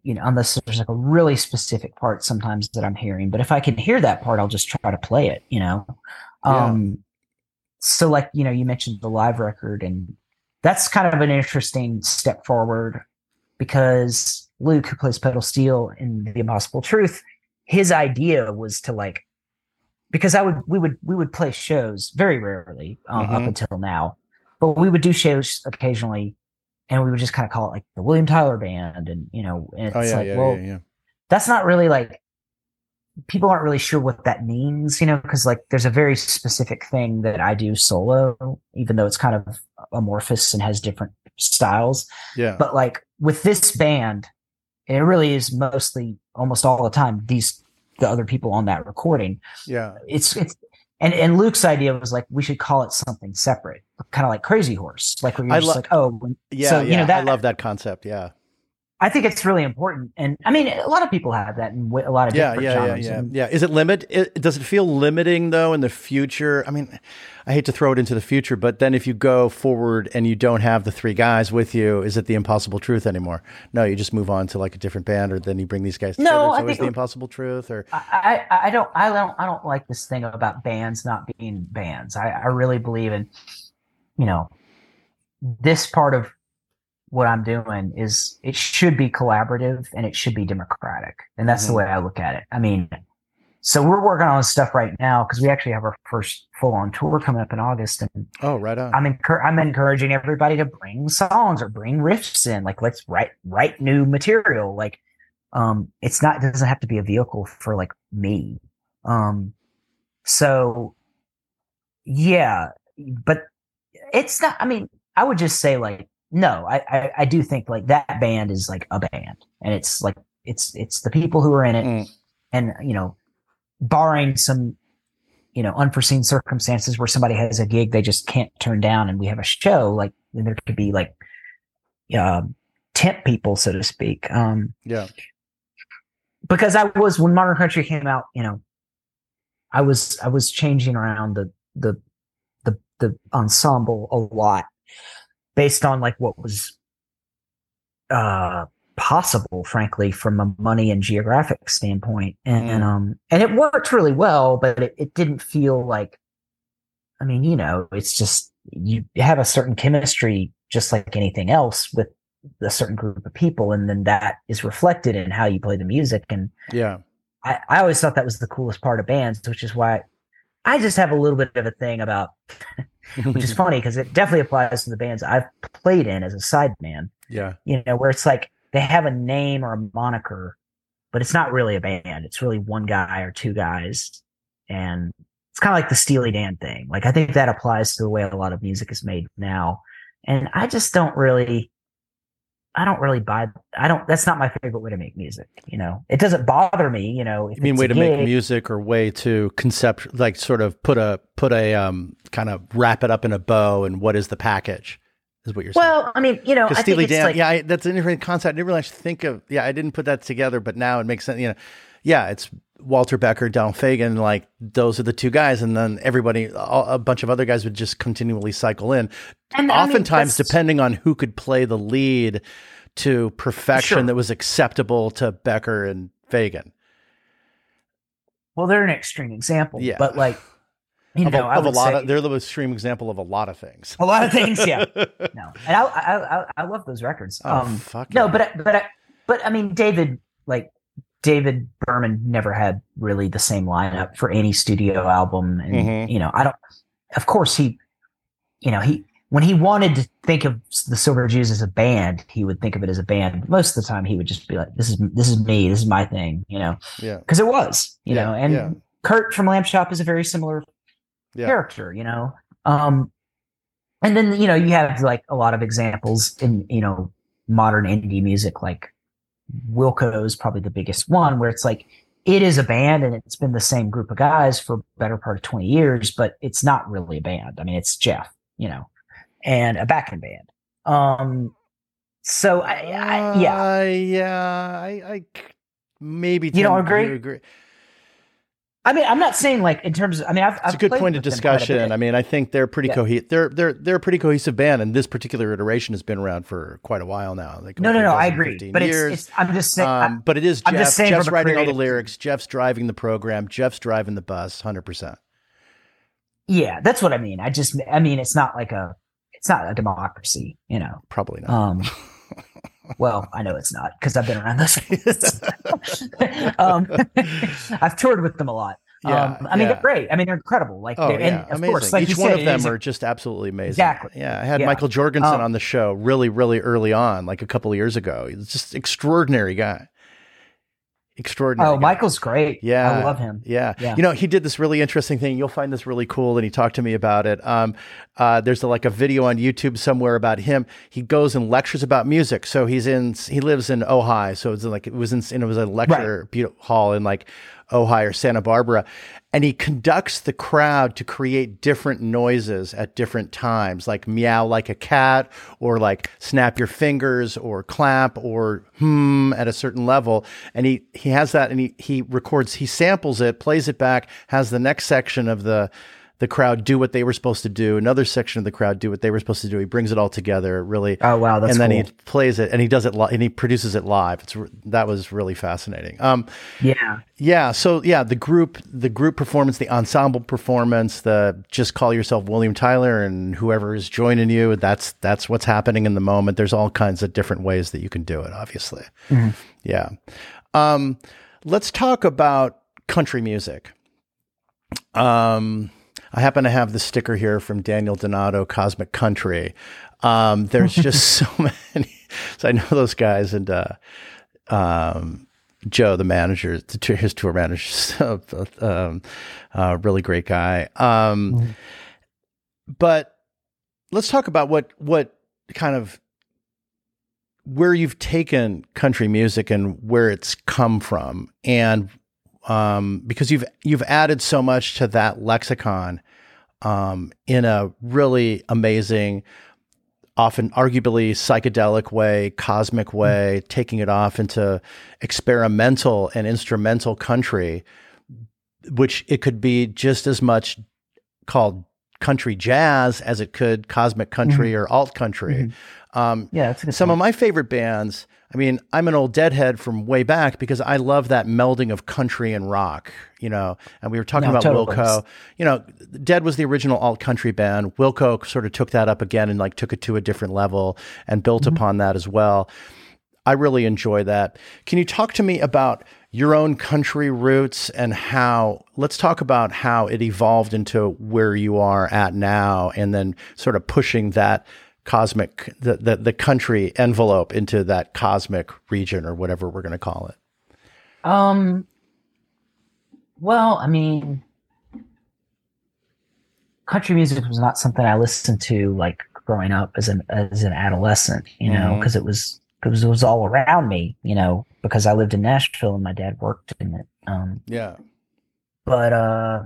you know, unless there's like a really specific part sometimes that I'm hearing. But if I can hear that part, I'll just try to play it, you know?
Yeah.
Um, so like, you know, you mentioned the live record, and that's kind of an interesting step forward because Luke, who plays pedal steel in The Impossible Truth, his idea was to like, because I would, we would, we would play shows very rarely uh,
Mm-hmm.
up until now, but we would do shows occasionally, and we would just kind of call it like the William Tyler Band. And, you know, and it's
Oh, yeah,
like,
yeah,
well,
yeah, yeah.
that's not really like, people aren't really sure what that means, you know, because like there's a very specific thing that I do solo, even though it's kind of amorphous and has different styles.
Yeah.
But like with this band, it really is mostly almost all the time these the other people on that recording.
Yeah.
It's it's and and Luke's idea was like we should call it something separate, kind of like Crazy Horse, like where you're
I
just
lo-
like, oh,
Yeah,
so
yeah.
you know that
I love that concept. Yeah.
I think it's really important. And I mean, a lot of people have that in a lot of
Yeah,
different
yeah, yeah,
genres.
yeah,
And
yeah. Is it limit? It, does it feel limiting though in the future? I mean, I hate to throw it into the future, but then if you go forward and you don't have the three guys with you, is it The Impossible Truth anymore? No, you just move on to like a different band, or then you bring these guys together.
No,
It's
I
always
think-
The Impossible Truth, or
I, I, I don't, I don't, I don't like this thing about bands not being bands. I, I really believe in, you know, this part of what I'm doing is it should be collaborative and it should be democratic. And that's
Mhm.
the way I look at it. I mean, so we're working on stuff right now because we actually have our first full on tour coming up in August. And
oh, right on.
I'm encour- I'm encouraging everybody to bring songs or bring riffs in. Like, let's write write new material. Like, um, it's not it doesn't have to be a vehicle for like me. Um, so yeah, but it's not. I mean, I would just say like, no, I, I I do think like that band is like a band, and it's like it's it's the people who are in it,
Mm.
and you know, barring some you know unforeseen circumstances where somebody has a gig they just can't turn down, and we have a show, like then there could be like uh, temp people, so to speak. Um,
Yeah.
because I was when Modern Country came out, you know, I was I was changing around the the the the ensemble a lot based on like what was uh possible, frankly, from a money and geographic standpoint. And,
Mm.
and um and it worked really well, but it, it didn't feel like, I mean, you know, it's just you have a certain chemistry just like anything else with a certain group of people, and then that is reflected in how you play the music. And
Yeah.
I, I always thought that was the coolest part of bands, which is why I just have a little bit of a thing about, which is funny because it definitely applies to the bands I've played in as a sideman,
Yeah.
you know, where it's like they have a name or a moniker, but it's not really a band. It's really one guy or two guys. And it's kind of like the Steely Dan thing. Like, I think that applies to the way a lot of music is made now. And I just don't really, I don't really buy, I don't, that's not my favorite way to make music. You know, it doesn't bother me, you know, if
You mean
it's
way
a
to make
gig.
music, or way to concept, like sort of put a put a um kind of wrap it up in a bow, and what is the package? Is what you're saying?
Well, I mean, you know, I
Because
think
Steely
it's
Dan,
like,
yeah, I, that's an interesting concept. I didn't really actually think of, yeah, I didn't put that together, but now it makes sense. You know, yeah, it's Walter Becker, Donald Fagen, like those are the two guys, and then everybody, a, a bunch of other guys would just continually cycle in.
and I mean,
Oftentimes,
that's-
depending on who could play the lead to perfection
Sure.
that was acceptable to Becker and Fagen.
well, they're an extreme example,
Yeah.
but like, you
Of,
know,
a,
I
of a
would
lot
say
of, they're the extreme example of a lot of things.
a lot of things. Yeah, no, and I, I, I, I love those records.
Oh,
um,
fuck
no,
yeah.
but, I- but, I, but I mean, David, like David Berman never had really the same lineup for any studio album. And,
Mhm.
you know, I don't, of course he, you know, he, when he wanted to think of the Silver Jews as a band, he would think of it as a band. Most of the time he would just be like, this is, this is me, this is my thing, you know,
Yeah.
cause it was, you
Yeah,
know, and
yeah.
Kurt from Lamp Shop is a very similar
Yeah.
character, you know? Um, and then, you know, you have like a lot of examples in, you know, modern indie music, like Wilco is probably the biggest one, where it's like, it is a band and it's been the same group of guys for better part of twenty years, but it's not really a band. I mean, it's Jeff, you know, and a backing band. Um, so I, I yeah,
Uh, yeah, I, I c- maybe
You don't
tend to
agree?
agree.
I mean, I'm not saying like in terms of, I mean, I've,
It's
I've
a good
played
point of
with them quite a
discussion.
bit.
I mean, I think they're pretty
Yeah.
cohesive. They're they're they're a pretty cohesive band, and this particular iteration has been around for quite a while now. Like
No,
over
no,
a
no, I
dozen,
agree.
fifteen
But it's,
years.
it's, I'm just saying,
Um, but it is
I'm
Jeff.
just saying
Jeff's
from a
writing all the
creative-
lyrics. Jeff's driving the program. Jeff's driving the bus. Hundred percent.
yeah, that's what I mean. I just, I mean, it's not like a, it's not a democracy, you know.
Probably not.
Um, well, I know it's not because I've been around those. um, I've toured with them a lot.
Yeah,
um, I mean,
yeah.
they're great. I mean, they're incredible. Like,
Oh
they're-
yeah,
and of
amazing.
course, like
Each
you
one
said,
of them
it is a-
are just absolutely amazing.
Exactly.
Yeah, I had
Yeah.
Michael Jorgensen
Um,
on the show really, really early on, like a couple of years ago. He's just extraordinary guy. Extraordinary.
Oh,
guy.
Michael's great.
Yeah,
I love him.
Yeah.
Yeah.
You know, he did this really interesting thing. You'll find this really cool, and he talked to me about it. Um, uh, there's a, like a video on YouTube somewhere about him. He goes and lectures about music. So he's in, he lives in Ojai. So it's like, it was in, and it was a lecture right. hall in like Ojai or Santa Barbara. And he conducts the crowd to create different noises at different times, like meow like a cat, or like snap your fingers, or clap, or hmm at a certain level. And he, he has that, and he, he records, he samples it, plays it back, has the next section of the the crowd do what they were supposed to do, another section of the crowd do what they were supposed to do. He brings it all together, really.
Oh wow, that's
and then
cool.
he plays it, and he does it, li- and he produces it live. It's that was really fascinating. Um,
yeah,
yeah. So yeah, the group, the group performance, the ensemble performance, the just call yourself William Tyler, and whoever is joining you. That's that's what's happening in the moment. There's all kinds of different ways that you can do it. Obviously,
mm-hmm.
yeah. Um, let's talk about country music. Um. I happen to have the sticker here from Daniel Donato, Cosmic Country. Um, there's just so many. So I know those guys, and uh, um, Joe, the manager, the, his tour manager, um, uh, really great guy. Um, mm-hmm. But let's talk about what what kind of where you've taken country music and where it's come from, and Um, because you've you've added so much to that lexicon um, in a really amazing, often arguably psychedelic way, cosmic way, mm-hmm. taking it off into experimental and instrumental country, which it could be just as much called country jazz as it could cosmic country mm-hmm. or alt country. Mm-hmm. Um,
yeah, that's a good
some
point.
of my favorite bands. I mean, I'm an old Deadhead from way back because I love that melding of country and rock, you know, and we were talking
no,
about
totally.
Wilco. You know, Dead was the original alt country band. Wilco sort of took that up again and like took it to a different level and built mm-hmm. upon that as well. I really enjoy that. Can you talk to me about your own country roots and how, let's talk about how it evolved into where you are at now, and then sort of pushing that cosmic, the, the, the country envelope into that cosmic region, or whatever we're going to call it.
Um, well, I mean, country music was not something I listened to like growing up as an, as an adolescent, you know,
Mm-hmm.
cause it was, cause it was all around me, you know, because I lived in Nashville and my dad worked in it. Um,
Yeah.
but, uh,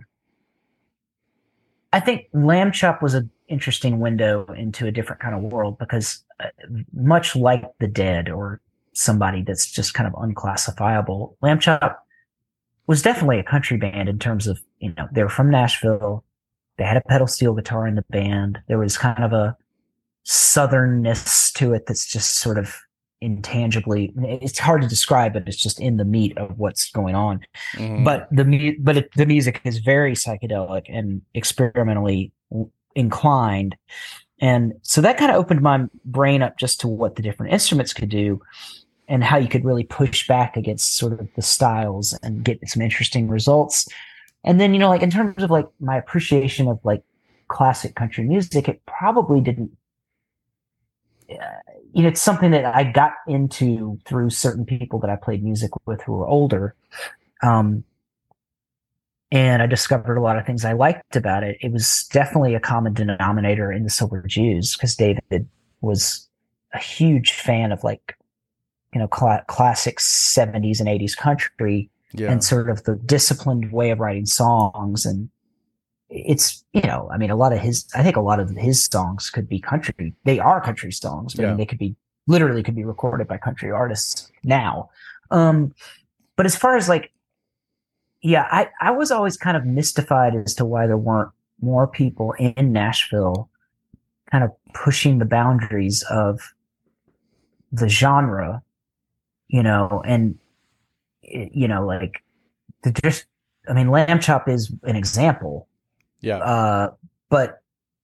I think Lamb Chop was an interesting window into a different kind of world because uh, much like the Dead or somebody that's just kind of unclassifiable, Lamb Chop was definitely a country band in terms of, you know, they were from Nashville. They had a pedal steel guitar in the band. There was kind of a southernness to it that's just sort of intangibly, it's hard to describe, but it's just in the meat of what's going on.
Mm-hmm.
But the but it, the music is very psychedelic and experimentally inclined, and so that kind of opened my brain up just to what the different instruments could do, and how you could really push back against sort of the styles and get some interesting results. And then, you know, like in terms of like my appreciation of like classic country music, it probably didn't. Uh, you know, it's something that I got into through certain people that I played music with who were older. Um, and I discovered a lot of things I liked about it. It was definitely a common denominator in the Silver Jews because David was a huge fan of like, you know, cl- classic seventies and eighties country
Yeah.
and sort of the disciplined way of writing songs. And it's, you know, I mean, a lot of his, I think a lot of his songs could be country. They are country songs, but I mean,
Yeah.
they could be literally could be recorded by country artists now. Um, but as far as like yeah, I, I was always kind of mystified as to why there weren't more people in Nashville kind of pushing the boundaries of the genre, you know, and, you know, like the just, I mean, Lamb Chop is an example.
Yeah.
Uh, but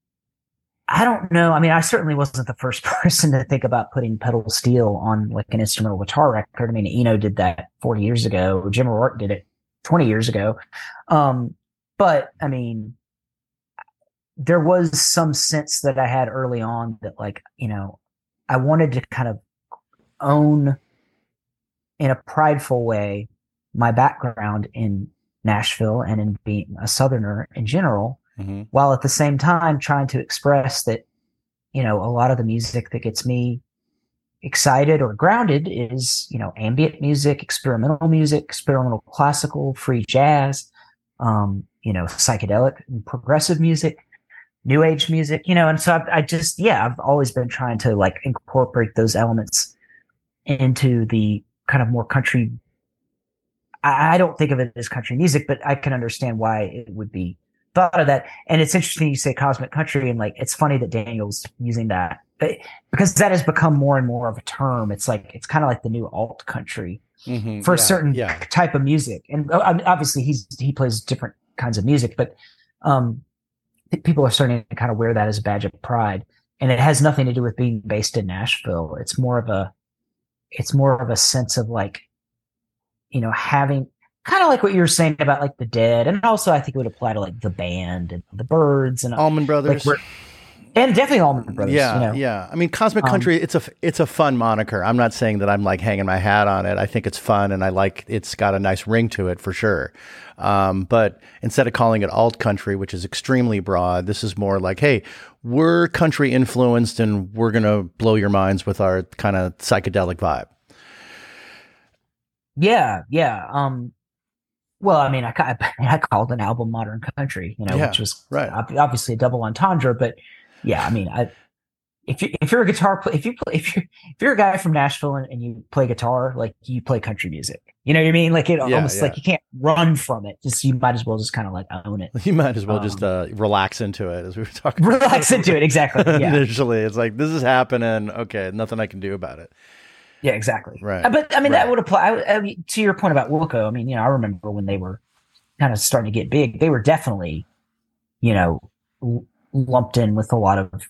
I don't know. I mean, I certainly wasn't the first person to think about putting pedal steel on like an instrumental guitar record. I mean, Eno did that forty years ago. Jim O'Rourke did it twenty years ago. Um, but I mean, there was some sense that I had early on that, like, you know, I wanted to kind of own in a prideful way my background in Nashville and in being a Southerner in general. Mm-hmm. While at the same time trying to express that, you know, a lot of the music that gets me excited or grounded is, you know, ambient music, experimental music, experimental classical, free jazz, um, you know, psychedelic and progressive music, new age music, you know, and so I, I just, yeah, I've always been trying to like incorporate those elements into the kind of more country. I, I don't think of it as country music, but I can understand why it would be thought of that. And it's interesting you say cosmic country, and like it's funny that Daniel's using that, but, because that has become more and more of a term. It's like it's kind of like the new alt country mm-hmm, for yeah, a certain yeah. type of music. And uh, obviously he's he plays different kinds of music, but um people are starting to kind of wear that as a badge of pride. And it has nothing to do with being based in Nashville. It's more of a it's more of a sense of like, you know, having kind of like what you were saying about like the Dead, and also I think it would apply to like the Band and the Byrds and
Allman Brothers,
like and definitely Allman Brothers.
Yeah,
you know?
yeah. I mean, Cosmic Country. Um, it's a it's a fun moniker. I'm not saying that I'm like hanging my hat on it. I think it's fun, and I like it's got a nice ring to it for sure. Um, but instead of calling it alt country, which is extremely broad, this is more like, hey, we're country influenced, and we're gonna blow your minds with our kind of psychedelic vibe.
Yeah, yeah. Um, Well, I mean, I, I, I called an album modern country, you know,
yeah,
which was
right.
obviously a double entendre. But yeah, I mean, I, if you if you're a guitar play, if you play, if you're if you're a guy from Nashville and, and you play guitar, like you play country music, you know what I mean? Like it yeah, almost yeah. like you can't run from it. Just you might as well just kind of like own it.
You might as well um, just uh, relax into it, as we were talking.
Relax into it, exactly. Yeah.
Initially, it's like this is happening. Okay, nothing I can do about it.
Yeah, exactly.
Right.
But I mean,
right.
that would apply I, I mean, to your point about Wilco. I mean, you know, I remember when they were kind of starting to get big, they were definitely, you know, l- lumped in with a lot of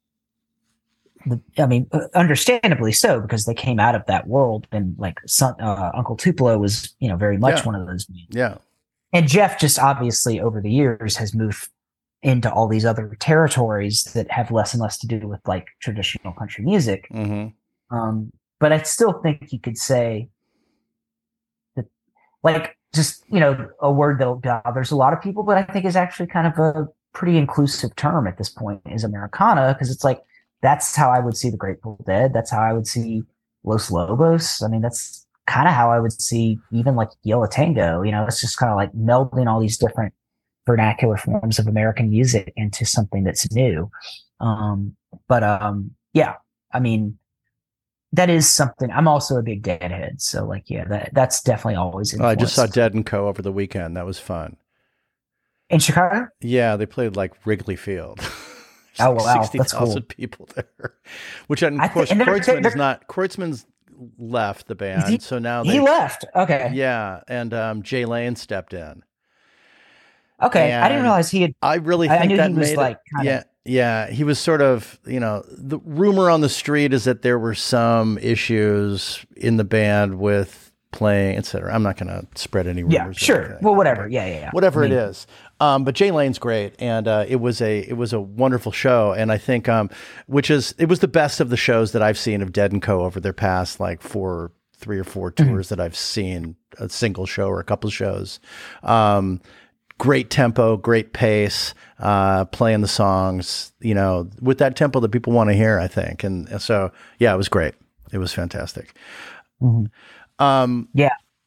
the, I mean, understandably so, because they came out of that world, and like son, uh, Uncle Tupelo was, you know, very much
yeah.
one of those.
Yeah.
And Jeff just obviously over the years has moved into all these other territories that have less and less to do with like traditional country music.
Mm-hmm.
Um, but I still think you could say that, like, just, you know, a word that bothers a lot of people, but I think is actually kind of a pretty inclusive term at this point, is Americana, because it's like, that's how I would see the Grateful Dead. That's how I would see Los Lobos. I mean, that's kind of how I would see even like Yo La Tengo. You know, it's just kind of like melding all these different vernacular forms of American music into something that's new. Um, but um, yeah, I mean, that is something. I'm also a big Deadhead, so like, yeah, that that's definitely always influenced.
Oh, I just saw Dead and Co. over the weekend. That was fun.
In Chicago?
Yeah, they played like Wrigley Field.
Oh wow,
sixty
that's cool.
people there. Which, of course, th- Kreutzmann is not. Kreutzmann's left the band,
he,
so now
he
they,
left. Okay.
Yeah, and um, Jay Lane stepped in.
Okay,
and
I didn't realize he had.
I really think
I knew
that
he was
made
like
it,
kind
yeah.
of.
Yeah, he was sort of, you know, the rumor on the street is that there were some issues in the band with playing, et cetera. I'm not going to spread any rumors.
Yeah, sure. Well, whatever. Yeah, yeah, yeah.
Whatever
I mean,
it is. Um, but Jay Lane's great, and uh, it was a it was a wonderful show, and I think, um, which is it was the best of the shows that I've seen of Dead and Co. over their past like four, three or four tours mm-hmm. that I've seen, a single show or a couple of shows. Um, Great tempo, great pace, uh, playing the songs, you know, with that tempo that people want to hear, I think. And, and so, yeah, it was great. It was fantastic.
Mm-hmm.
Um,
yeah.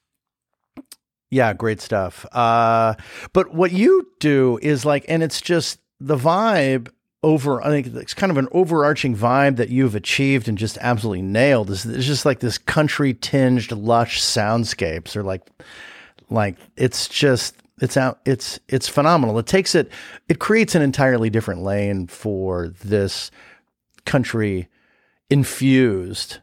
Yeah, great stuff. Uh, but what you do is like, and it's just the vibe over, I think it's kind of an overarching vibe that you've achieved and just absolutely nailed. Is it's just like this country tinged lush soundscapes, or like, Like it's just, it's out, it's, it's phenomenal. It takes it, it creates an entirely different lane for this country infused,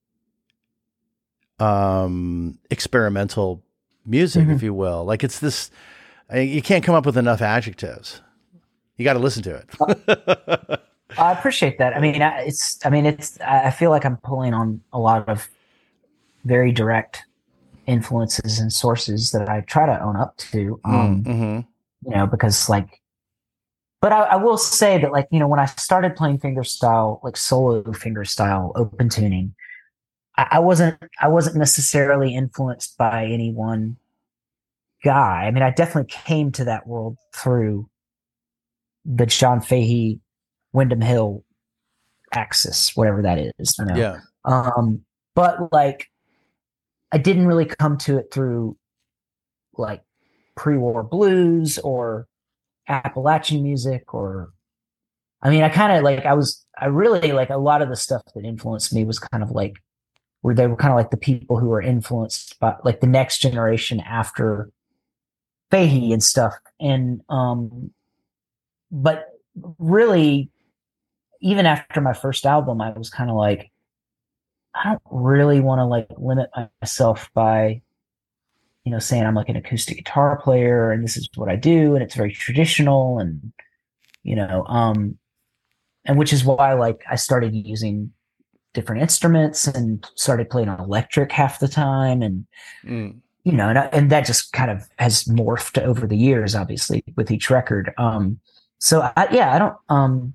um, experimental music, mm-hmm. if you will. Like it's this, I, you can't come up with enough adjectives. You got to listen to it.
I appreciate that. I mean, it's, I mean, it's, I feel like I'm pulling on a lot of very direct influences and sources that I try to own up to, um, mm-hmm. you know, because like, but I, I will say that like, you know, when I started playing fingerstyle, like solo fingerstyle open tuning, I, I wasn't, I wasn't necessarily influenced by any one guy. I mean, I definitely came to that world through the John Fahey, Windham Hill axis, whatever that is. You know?
Yeah.
Um, but like, I didn't really come to it through like pre-war blues or Appalachian music, or, I mean, I kind of like, I was, I really like a lot of the stuff that influenced me was kind of like, where they were kind of like the people who were influenced by like the next generation after Fahey and stuff. And, um, but really, even after my first album, I was kind of like, I don't really want to like limit myself by, you know, saying I'm like an acoustic guitar player and this is what I do and it's very traditional and, you know, um, and which is why like I started using different instruments and started playing electric half the time and, mm. you know, and, and that just kind of has morphed over the years, obviously, with each record. Um, so I, yeah, I don't, um,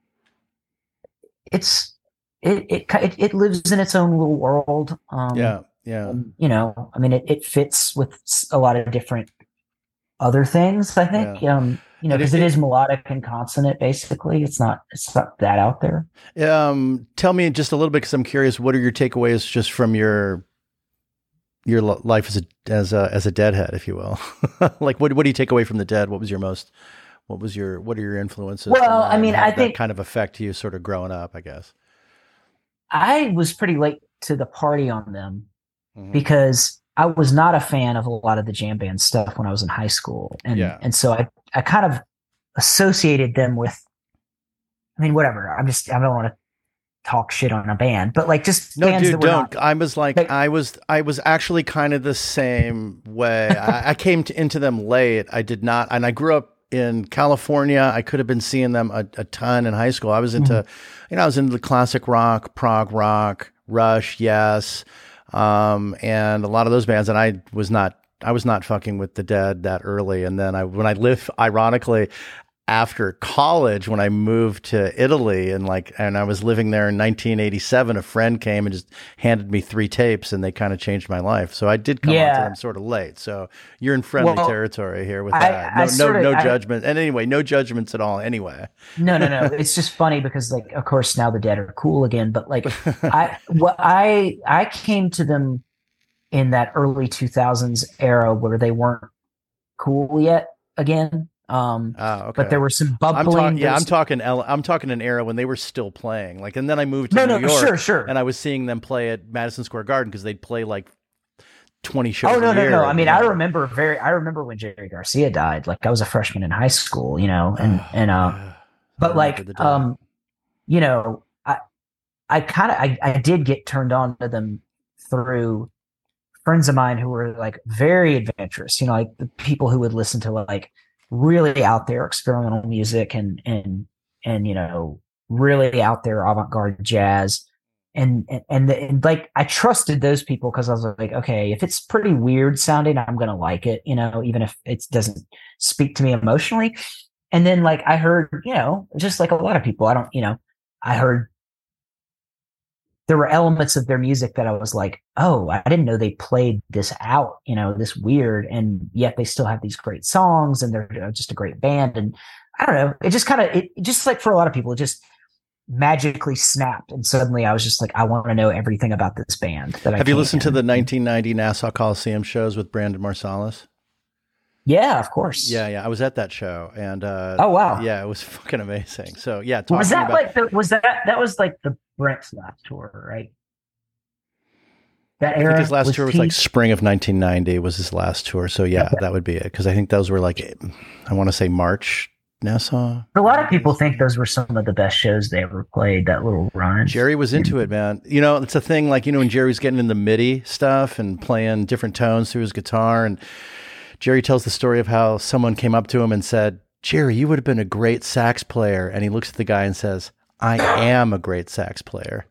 it's, It, it it it lives in its own little world. Um,
yeah, yeah.
And, you know, I mean, it, it fits with a lot of different other things. I think, yeah. um, you know, because it, it, it is melodic and consonant. Basically, it's not it's not that out there.
Um, tell me just a little bit, because I'm curious. What are your takeaways just from your your life as a as a as a Deadhead, if you will? Like, what what do you take away from the Dead? What was your most what was your what are your influences?
Well, I mean, I think
that kind of affect you sort of growing up, I guess.
I was pretty late to the party on them mm-hmm. because I was not a fan of a lot of the jam band stuff when I was in high school. And, yeah. and so I, I kind of associated them with, I mean, whatever. I'm just, I don't want to talk shit on a band, but like just
no,
bands
dude,
that were
don't.
Not,
I was like,
like,
I was, I was actually kind of the same way. I, I came to, into them late. I did not. And I grew up in California. I could have been seeing them a, a ton in high school. I was into, mm-hmm. you know, I was into the classic rock, prog rock, Rush, Yes, um, and a lot of those bands. And I was not, I was not fucking with the Dead that early. And then I, when I lived, ironically, after college, when I moved to Italy and like, and I was living there in nineteen eighty-seven, a friend came and just handed me three tapes and they kind of changed my life. So I did come yeah. onto them sort of late. So you're in friendly well, territory here with that. I, I no, no, no I, judgment. And anyway, no judgments at all anyway.
No, no, no. It's just funny because like, of course now the Dead are cool again, but like I, what I, I came to them in that early two thousands era where they weren't cool yet again. Um, oh, okay. But there were some bubbling.
I'm talk- yeah, I'm talking. I'm talking an era when they were still playing. Like, and then I moved to
no,
New
no,
York,
sure, sure.
and I was seeing them play at Madison Square Garden because they'd play like twenty shows.
Oh no,
a
no,
year,
no. I mean,
know.
I remember very. I remember when Jerry Garcia died. Like, I was a freshman in high school, you know, and and uh, but like, um, you know, I I kind of I I did get turned on to them through friends of mine who were like very adventurous. You know, like the people who would listen to like. Really out there experimental music and and and you know really out there avant-garde jazz and and, and, the, and like I trusted those people because I was like, okay, if it's pretty weird sounding, I'm gonna like it, you know, even if it doesn't speak to me emotionally. And then like I heard, you know, just like a lot of people, I don't, you know, I heard there were elements of their music that I was like, oh, I didn't know they played this out, you know, this weird, and yet they still have these great songs and they're just a great band. And I don't know, it just kind of, it just like for a lot of people, it just magically snapped. And suddenly I was just like, I want to know everything about this band. That
have
I
you listened to the nineteen ninety Nassau Coliseum shows with Brandon Marsalis?
Yeah, of course.
Yeah, yeah. I was at that show, and uh,
oh wow,
yeah, it was fucking amazing. So yeah,
was that
about,
like the, was that that was like the Brent last tour, right? that
I think
era
his last
was
tour was
peak.
like spring of nineteen ninety was his last tour. So yeah,
Okay.
that would be it. Because I think those were like, I want to say March, Nassau.
A lot of people think those were some of the best shows they ever played, that little run.
Jerry was into it, man. You know, it's a thing like, you know, when Jerry's getting in the MIDI stuff and playing different tones through his guitar. And Jerry tells the story of how someone came up to him and said, Jerry, you would have been a great sax player. And he looks at the guy and says, I am a great sax player.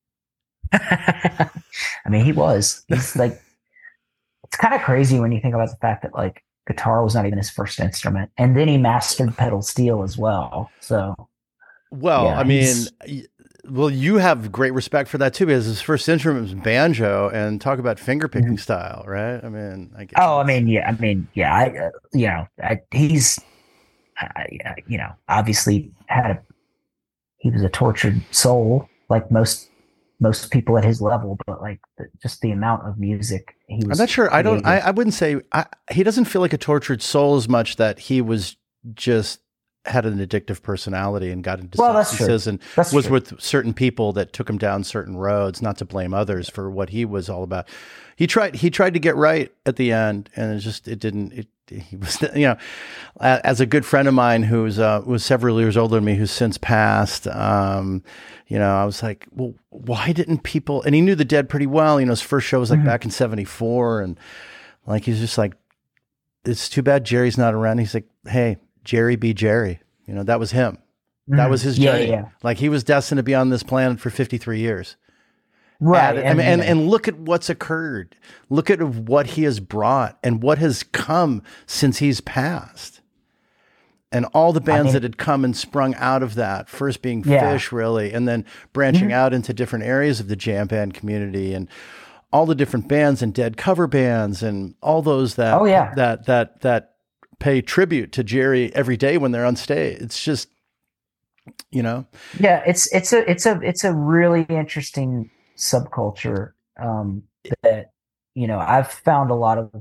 I mean, he was. He's like, it's kind of crazy when you think about the fact that like guitar was not even his first instrument, and then he mastered pedal steel as well. So,
well,
yeah,
I mean, well, you have great respect for that too, because his first instrument was banjo, and talk about finger picking mm-hmm. style, right? I mean, I guess
oh, I mean, yeah, I mean, yeah, I, uh, you know, I, he's, I, you know, obviously had a, he was a tortured soul, like most. most people at his level, but like the, just the amount of music he was.
I'm not sure. Creating. I don't, I, I wouldn't say I, he doesn't feel like a tortured soul as much that he was just had an addictive personality and got into
well,
substances and
that's
was
true.
with certain people that took him down certain roads, not to blame others for what he was all about. He tried, he tried to get right at the end, and it just, it didn't, it, he was, you know, as a good friend of mine who's, uh, was several years older than me, who's since passed, um, you know, I was like, well, why didn't people, and he knew the Dead pretty well, you know, his first show was like mm-hmm. back in seventy-four. And like, he's just like, it's too bad Jerry's not around. He's like, hey, Jerry be Jerry. You know, that was him. Mm-hmm. That was his journey. Yeah, yeah. Like he was destined to be on this planet for fifty-three years.
Right.
And, and, and, and look at what's occurred. Look at what he has brought and what has come since he's passed. And all the bands I mean, that had come and sprung out of that, first being yeah. Fish, really, and then branching mm-hmm. out into different areas of the jam band community, and all the different bands and Dead cover bands, and all those that
oh, yeah.
that that that pay tribute to Jerry every day when they're on stage. It's just, you know,
yeah, it's it's a it's a it's a really interesting subculture um, that, you know, I've found a lot of.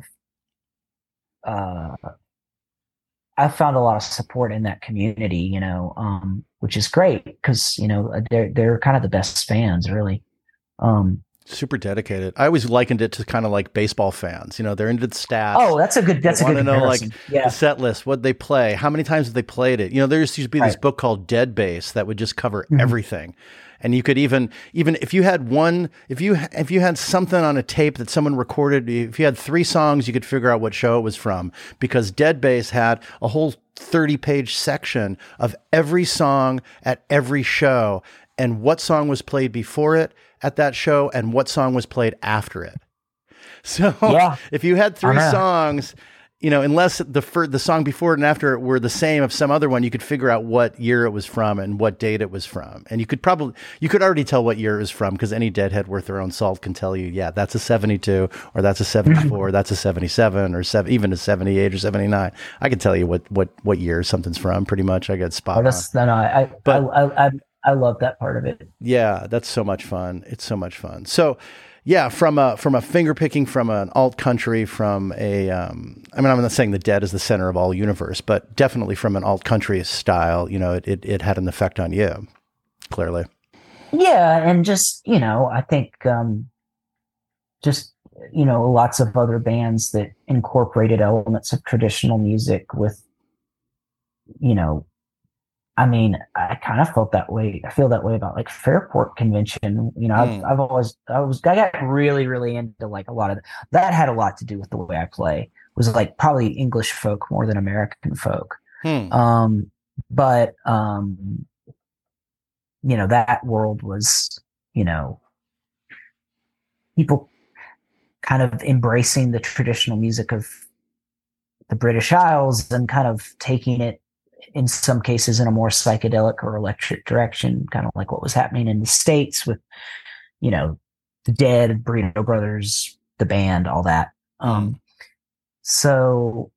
Uh, I've found a lot of support in that community, you know, um, which is great because, you know, they're, they're kind of the best fans, really. Um,
Super dedicated. I always likened it to kind of like baseball fans, you know, they're into the stats.
Oh, that's a good, that's a good comparison.
Know, like yeah. the set list, what they play, how many times have they played it? You know, there used to be this right. book called Dead Bass that would just cover mm-hmm. everything. And you could even, even if you had one, if you, if you had something on a tape that someone recorded, if you had three songs, you could figure out what show it was from, because Dead Bass had a whole thirty page section of every song at every show and what song was played before it at that show and what song was played after it. So yeah. if you had three songs, you know, unless the fir- the song before it and after it were the same of some other one, you could figure out what year it was from and what date it was from. And you could probably, you could already tell what year it was from, because any Deadhead worth their own salt can tell you, yeah, that's a seventy-two, or that's a seventy-four, that's a seventy-seven, or seven, even a seventy-eight or seventy-nine. I can tell you what, what, what year something's from, pretty much. I got spot
oh, that's, on. No, no, I, but, I, I, I, I love that part of it.
Yeah, that's so much fun. It's so much fun. So, yeah, from a from a finger picking, from an alt country, from a um, I mean, I'm not saying the Dead is the center of all universe, but definitely from an alt country style, you know, it, it it had an effect on you, clearly.
Yeah, and just, you know, I think um, just, you know, lots of other bands that incorporated elements of traditional music with, you know, I mean, I kind of felt that way. I feel that way about like Fairport Convention. You know, mm. I've, I've always, I was, I got really, really into like a lot of that. Had a lot to do with the way I play. It was like probably English folk more than American folk.
Hmm.
Um, but um, you know, that world was, you know, people kind of embracing the traditional music of the British Isles and kind of taking it, in some cases, in a more psychedelic or electric direction, kind of like what was happening in the States with, you know, the Dead, Burrito Brothers, the band, all that. Um, so,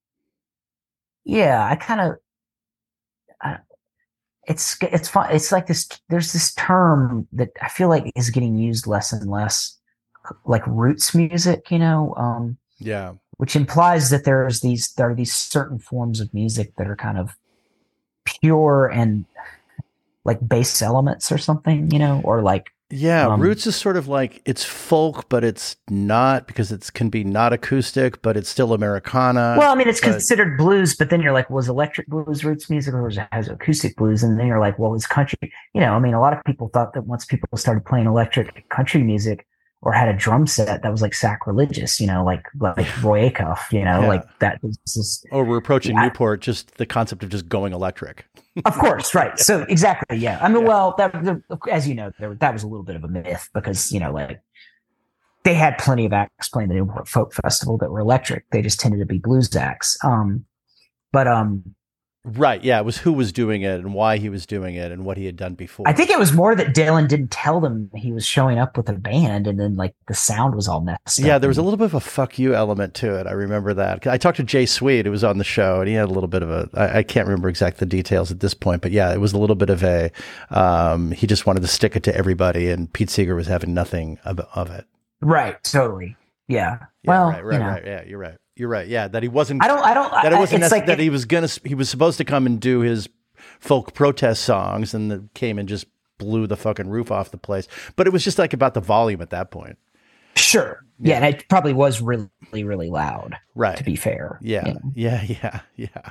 yeah, I kind of, I, it's it's fun. It's like this. There's this term that I feel like is getting used less and less, like roots music. You know. Um,
yeah. Which
implies that there's these there are these certain forms of music that are kind of pure and like bass elements or something, you know, or like
Yeah,
Um,
Roots is sort of like it's folk, but it's not because it can be not acoustic, but it's still Americana.
Well, I mean, it's
but,
considered blues, but then you're like, was electric blues Roots music, or was it has acoustic blues? And then you're like, well, it's country. You know, I mean, a lot of people thought that once people started playing electric country music or had a drum set, that was like sacrilegious. You know, like like Roy Acuff. You know,
Yeah.
like that was just.
Or we're approaching
Yeah.
Newport, just the concept of just going electric.
Of course, right. So exactly, yeah. I mean,
Yeah.
well, that the, as you know, there, that was a little bit of a myth because you know, like they had plenty of acts playing the Newport Folk Festival that were electric. They just tended to be blues acts. Um, but um,
Right. Yeah. It was who was doing it and why he was doing it and what he had done before.
I think it was more that Dylan didn't tell them he was showing up with a band, and then like the sound was all messed up.
Yeah, there was a little bit of a fuck you element to it. I remember that. I talked to Jay Sweet, who was on the show, and he had a little bit of a, I, I can't remember exact the details at this point, but yeah, it was a little bit of a, um, he just wanted to stick it to everybody, and Pete Seeger was having nothing of, of it.
Right. Totally. Yeah.
Yeah,
well,
right, right,
you know,
right. Yeah, you're right. You're right. Yeah, that he wasn't.
I don't. I don't.
That it wasn't
it's
necess-
like
that
it,
he was gonna. He was supposed to come and do his folk protest songs, and that came and just blew the fucking roof off the place. But it was just like about the volume at that point.
Sure. Yeah, and it probably was really, really loud.
Right.
To be fair.
Yeah.
You know?
Yeah. Yeah. Yeah.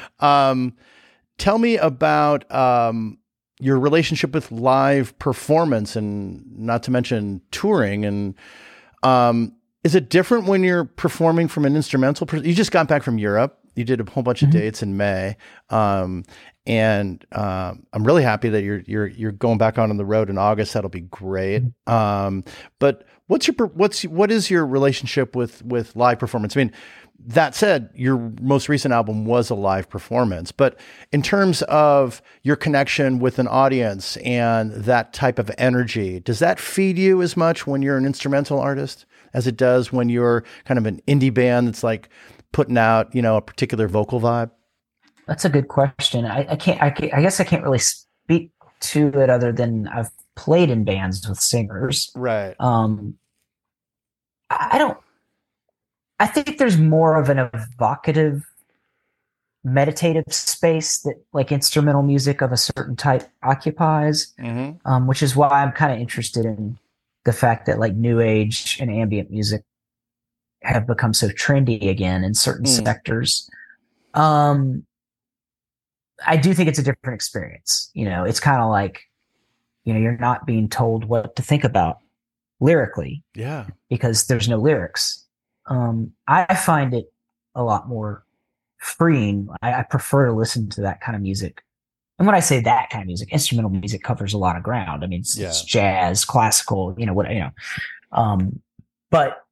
Um, tell me about um your relationship with live performance, and not to mention touring. And um, is it different when you're performing from an instrumental? Per- you just got back from Europe. You did a whole bunch of
Mhm.
dates in May, um, and um, I'm really happy that you're you're you're going back on on the road in August. That'll be great. Um, but what's your per- what's what is your relationship with with live performance? I mean, that said, your most recent album was a live performance, but in terms of your connection with an audience and that type of energy, does that feed you as much when you're an instrumental artist as it does when you're kind of an indie band that's like putting out, you know, a particular vocal vibe?
That's a good question. I, I can't. I, can't, I guess I can't really speak to it other than I've played in bands with singers.
Right.
Um, I I don't. I think there's more of an evocative, meditative space that like instrumental music of a certain type occupies,
Mm-hmm.
um, which is why I'm kind of interested in the fact that like new age and ambient music have become so trendy again in certain
Mm.
sectors. Um, I do think it's a different experience. You know, it's kind of like, you know, you're not being told what to think about lyrically
Yeah.
because there's no lyrics. Um, I find it a lot more freeing. I, I prefer to listen to that kind of music. And when I say that kind of music, instrumental music covers a lot of ground. I mean, it's,
Yeah.
it's jazz, classical, you know, what, you know, um, but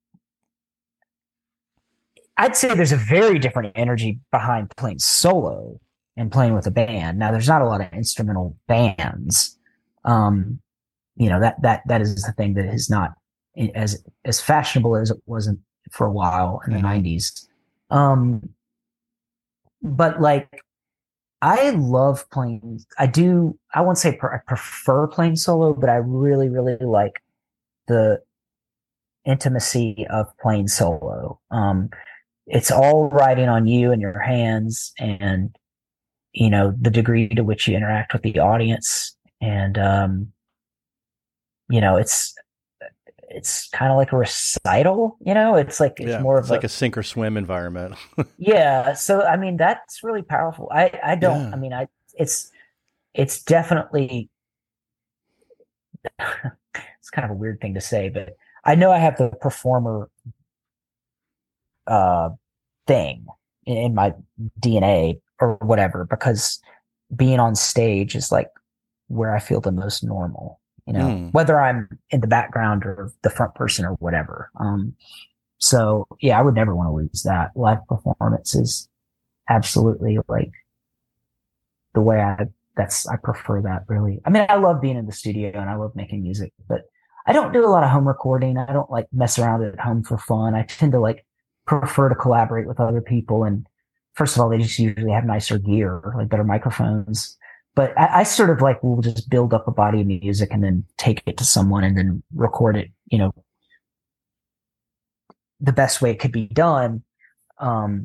I'd say there's a very different energy behind playing solo and playing with a band. Now, there's not a lot of instrumental bands. Um, you know, that, that, that is the thing that is not as, as fashionable as it wasn't for a while in the
Mhm.
nineties. Um, but like, I love playing, I do, I won't say per, I prefer playing solo, but I really, really like the intimacy of playing solo. Um, it's all riding on you and your hands and, you know, the degree to which you interact with the audience. And, um, you know, it's, it's kind of like a recital, you know, it's like, it's
Yeah.
more
It's
of
like
a,
a sink or swim environment.
yeah. So, I mean, that's really powerful. I, I don't,
Yeah.
I mean, I, it's, it's definitely, it's kind of a weird thing to say, but I know I have the performer, uh, thing in, in my D N A or whatever, because being on stage is like where I feel the most normal, you know,
Mm.
whether I'm in the background or the front person or whatever. Um, so yeah, I would never want to lose that. Live performance is absolutely like the way I, that's, I prefer that really. I mean, I love being in the studio and I love making music, but I don't do a lot of home recording. I don't like mess around at home for fun. I tend to like prefer to collaborate with other people. And first of all, they just usually have nicer gear, like better microphones. But I, I sort of like, we'll just build up a body of music and then take it to someone and then record it, you know, the best way it could be done. Um,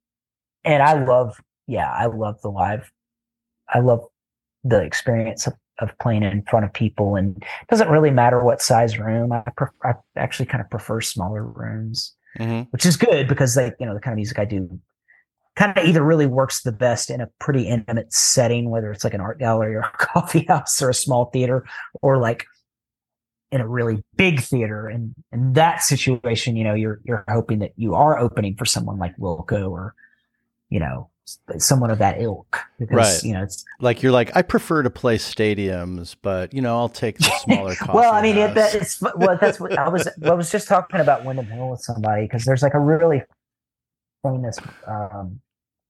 and I love, yeah, I love the live. I love the experience of, of playing in front of people, and it doesn't really matter what size room. I, pref- I actually kind of prefer smaller rooms, mm-hmm. which is good because like, you know, the kind of music I do kind of either really works the best in a pretty intimate setting, whether it's like an art gallery or a coffee house or a small theater, or like in a really big theater. And in that situation, you know, you're, you're hoping that you are opening for someone like Wilco or, you know, someone of that ilk, because,
right.
you know, it's
like, you're like, I prefer to play stadiums, but you know, I'll take the smaller coffee
well, I mean,
house.
it, that, it's, well, that's what I was, I was just talking about Windham Hill with somebody, because there's like a really famous, um,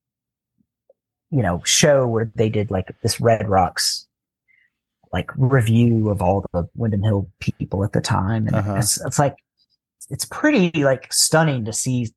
you know, show where they did like this Red Rocks like review of all the Windham Hill people at the time. And uh-huh. it's, it's like, it's pretty like stunning to see,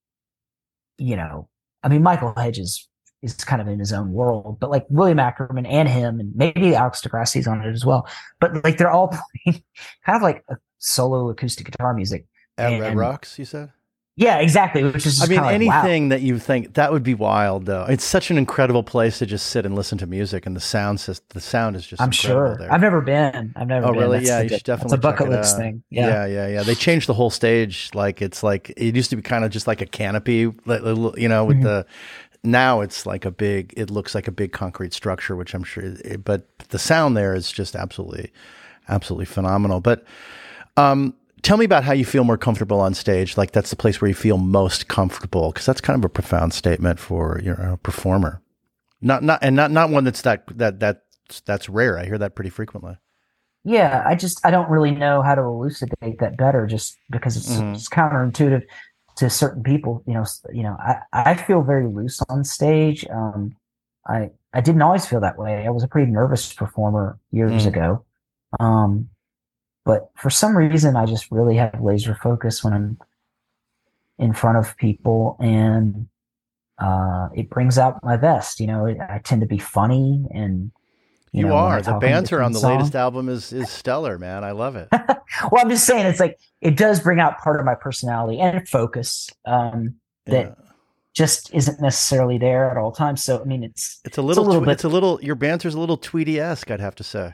you know, I mean, Michael Hedges is kind of in his own world, but like William Ackerman and him, and maybe Alex DeGrassi's on it as well. But like, they're all playing kind of like a solo acoustic guitar music.
At
and,
Red Rocks, you said?
Yeah, exactly. Which is,
I mean,
like,
anything
wow.
that you think that would be wild, though. It's such an incredible place to just sit and listen to music, and the sound system, the sound is just.
I'm sure.
There.
I've never been. I've never.
Oh,
been.
really?
That's
yeah,
a,
you should definitely.
It's a bucket
check it
list
out.
thing. Yeah.
yeah, yeah, yeah. They changed the whole stage. Like it's like it used to be kind of just like a canopy, you know, with mm-hmm. the. Now it's like a big. It looks like a big concrete structure, which I'm sure. But the sound there is just absolutely, absolutely phenomenal. But. um Tell me about how you feel more comfortable on stage. Like that's the place where you feel most comfortable, because that's kind of a profound statement for your know, performer. Not not and not not one that's that that that that's rare. I hear that pretty frequently.
Yeah, I just I don't really know how to elucidate that better, just because it's, mm-hmm. it's counterintuitive to certain people. You know, you know, I, I feel very loose on stage. Um, I I didn't always feel that way. I was a pretty nervous performer years mm. ago. Um, But for some reason, I just really have laser focus when I'm in front of people, and uh, it brings out my best. You know, I tend to be funny, and you,
you
know,
are. The banter on the
song.
latest album is is stellar, man. I love it.
Well, I'm just saying, it's like it does bring out part of my personality and focus um, that yeah. just isn't necessarily there at all times. So, I mean, it's
it's a little,
it's a little,
tw-
bit,
it's a little your banter's a little Tweety-esque, I'd have to say.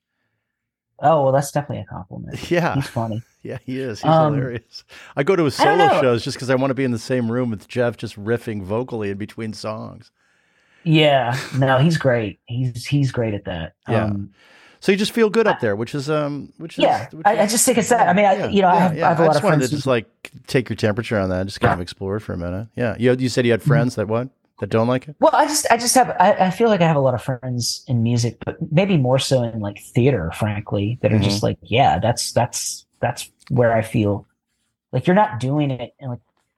Oh, well, that's definitely a compliment.
Yeah.
He's funny.
Yeah, he is. He's
um,
hilarious. I go to his solo shows just because I want to be in the same room with Jeff, just riffing vocally in between songs.
Yeah. No, he's great. He's he's great at that.
Yeah.
Um,
so you just feel good up there, which is um, which is
yeah.
Which
I,
is,
I just think it's that. I mean, I,
yeah,
you know,
yeah,
I have
yeah.
I have a
I
lot
just
of
wanted
friends
to just like take your temperature on that, just kind of explore it for a minute. Yeah. You you said you had friends that what? That don't like it?
Well, I just, I just have, I, I feel like I have a lot of friends in music, but maybe more so in like theater, frankly, that are mm-hmm. just like, yeah, that's, that's, that's where I feel like you're not doing it. And like,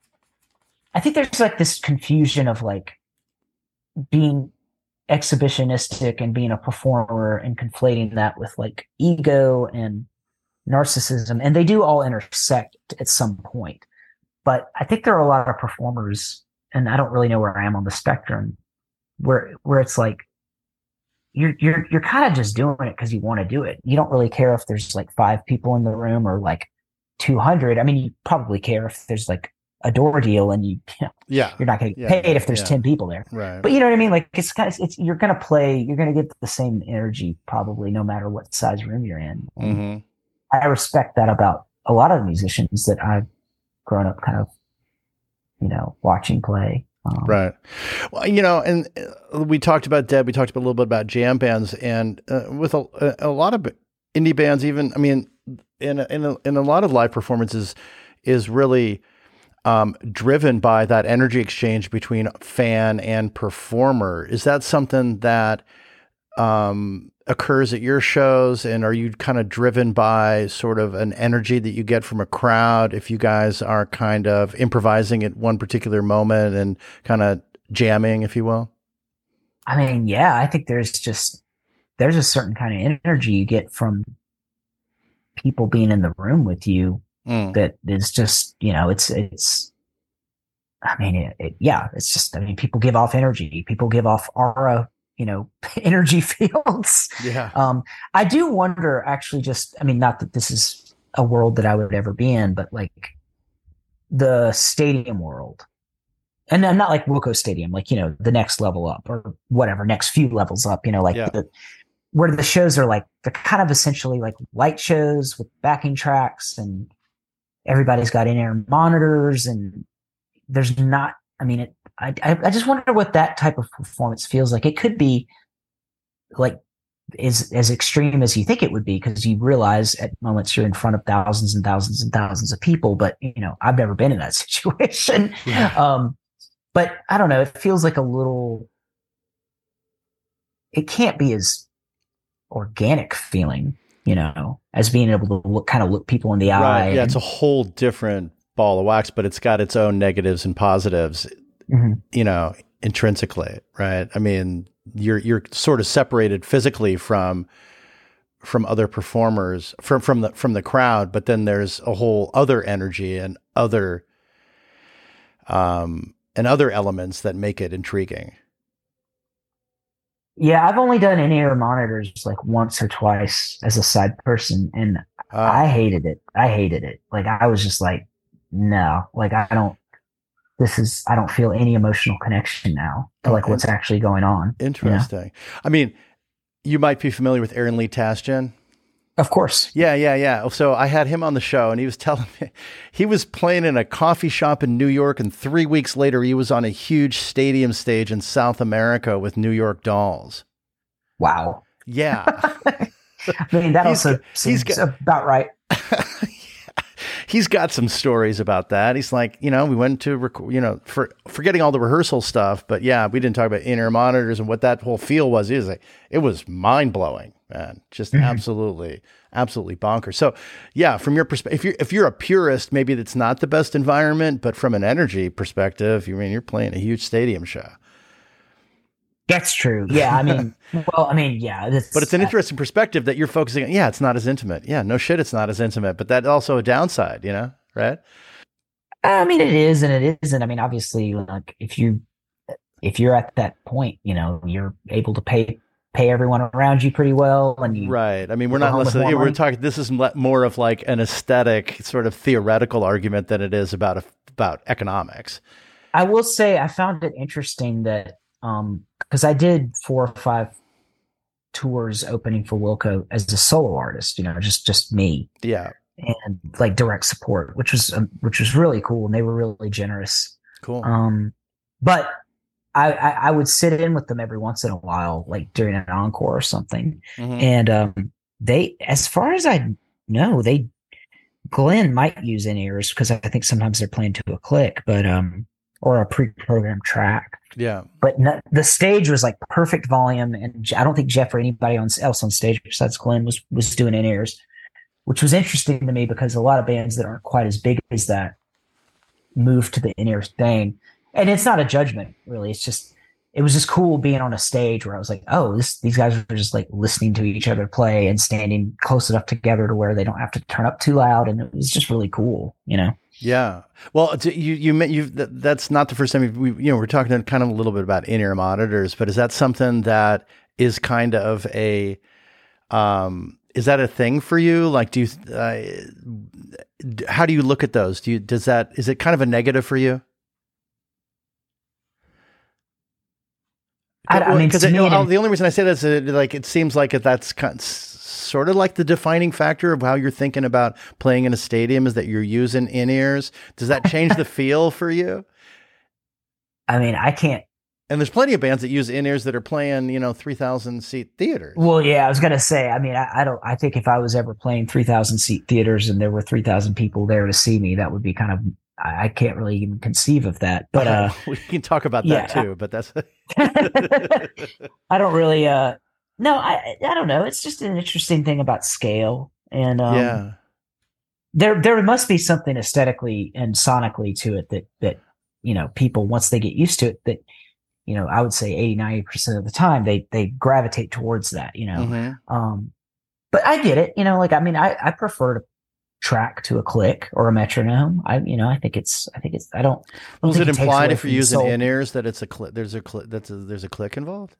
I think there's like this confusion of like being exhibitionistic and being a performer and conflating that with like ego and narcissism. And they do all intersect at some point. But I think there are a lot of performers, and I don't really know where I am on the spectrum, where where it's like you're you're you're kind of just doing it because you want to do it. You don't really care if there's like five people in the room or like two hundred. I mean, you probably care if there's like a door deal and you, you know,
yeah,
you're not going to get
yeah,
paid if there's
yeah.
ten people there.
Right.
But you know what I mean? Like it's kind of it's you're going to play. You're going to get the same energy probably no matter what size room you're in.
Mm-hmm.
I respect that about a lot of the musicians that I've grown up kind of, you know, watching play. Um,
right. Well, you know, and we talked about Deb, we talked about a little bit about jam bands, and uh, with a, a lot of indie bands, even, I mean, in a, in a, in a lot of live performances is really um, driven by that energy exchange between fan and performer. Is that something that um, occurs at your shows, and are you kind of driven by sort of an energy that you get from a crowd if you guys are kind of improvising at one particular moment and kind of jamming, if you will?
I mean, yeah, I think there's just there's a certain kind of energy you get from people being in the room with you mm. that is just, you know, it's it's I mean, it, it, yeah, it's just, I mean, people give off energy, people give off aura, you know, energy fields.
Yeah.
Um, I do wonder actually just, I mean, not that this is a world that I would ever be in, but like the stadium world, and I'm not like Wilco Stadium, like, you know, the next level up or whatever, next few levels up, you know, like
yeah.
the, where the shows are like, they're kind of essentially like light shows with backing tracks, and everybody's got in-ear monitors, and there's not, I mean, it, I, I just wonder what that type of performance feels like. It could be like is as extreme as you think it would be, because you realize at moments you're in front of thousands and thousands and thousands of people, but you know, I've never been in that situation. Yeah. Um, but I don't know, it feels like a little, it can't be as organic feeling, you know, as being able to look, kind of look people in the
right.
eye.
Yeah,
and,
it's a whole different ball of wax, but it's got its own negatives and positives, mm-hmm. you know, intrinsically, right? I mean, you're you're sort of separated physically from from other performers, from from the from the crowd, but then there's a whole other energy and other um and other elements that make it intriguing.
Yeah, I've only done in-ear monitors like once or twice as a side person, and uh, I hated it. I hated it. Like I was just like, no, like I don't, this is, I don't feel any emotional connection now to like what's actually going on.
Interesting. You know? I mean, you might be familiar with Aaron Lee Tasjan.
Of course.
Yeah, yeah, yeah. So I had him on the show, and he was telling me he was playing in a coffee shop in New York, and three weeks later he was on a huge stadium stage in South America with New York Dolls.
Wow.
Yeah.
I mean, that he's also got, seems got, about right.
He's got some stories about that. He's like, you know, we went to, rec- you know, for forgetting all the rehearsal stuff, but yeah, we didn't talk about in-ear monitors and what that whole feel was. It was like, it was mind blowing, man. Just mm-hmm. absolutely, absolutely bonkers. So yeah, from your perspective, if you're, if you're a purist, maybe that's not the best environment, but from an energy perspective, you mean, you're playing a huge stadium show.
That's true. Yeah. I mean, well, I mean, yeah.
But it's an interesting perspective that you're focusing on. Yeah, it's not as intimate. Yeah, no shit, it's not as intimate. But that's also a downside, you know, right?
I mean, it is and it isn't. I mean, obviously, like if you if you're at that point, you know, you're able to pay pay everyone around you pretty well, and you
right. I mean, we're not necessarily we're talking. This is more of like an aesthetic, sort of theoretical argument than it is about about economics.
I will say, I found it interesting that. Um, because I did four or five tours opening for Wilco as a solo artist, you know, just just me,
yeah,
and like direct support, which was um, which was really cool, and they were really generous.
Cool.
Um, but I, I I would sit in with them every once in a while, like during an encore or something, mm-hmm. and um, they, as far as I know, they Glenn might use in-ears because I think sometimes they're playing to a click, but um, or a pre-programmed track.
Yeah,
but no, the stage was like perfect volume, and I don't think Jeff or anybody else on stage besides Glenn was was doing in-ears, which was interesting to me because a lot of bands that aren't quite as big as that move to the in-ear thing. And it's not a judgment, really. It's just it was just cool being on a stage where I was like, oh, this these guys are just like listening to each other play and standing close enough together to where they don't have to turn up too loud, and it was just really cool, you know.
Yeah. Well, you, you, you, that's not the first time we, you know, we're talking kind of a little bit about in-ear monitors, but is that something that is kind of a, um, is that a thing for you? Like, do you, uh, how do you look at those? Do you, does that, is it kind of a negative for you?
I, I mean,
because the only reason I say that is that, like, it seems like that's kind of, sort of like the defining factor of how you're thinking about playing in a stadium is that you're using in-ears. Does that change the feel for you?
I mean, I can't.
And there's plenty of bands that use in-ears that are playing, you know, three thousand seat theaters.
Well, yeah, I was going to say, I mean, I, I don't, I think if I was ever playing three thousand seat theaters and there were three thousand people there to see me, that would be kind of, I, I can't really even conceive of that. But uh,
we can talk about
yeah,
that too, but that's,
I don't really, uh, No, I I don't know. It's just an interesting thing about scale, and um,
yeah,
there there must be something aesthetically and sonically to it that that you know people once they get used to it that you know I would say eighty, ninety percent of the time they they gravitate towards that. You know, mm-hmm. um, but I get it. You know, like I mean, I I prefer to track to a click or a metronome. I you know I think it's I think it's I don't. I don't
Was it,
it
implied if you're using in-ears that it's a click? There's a click. That's a, there's a click involved.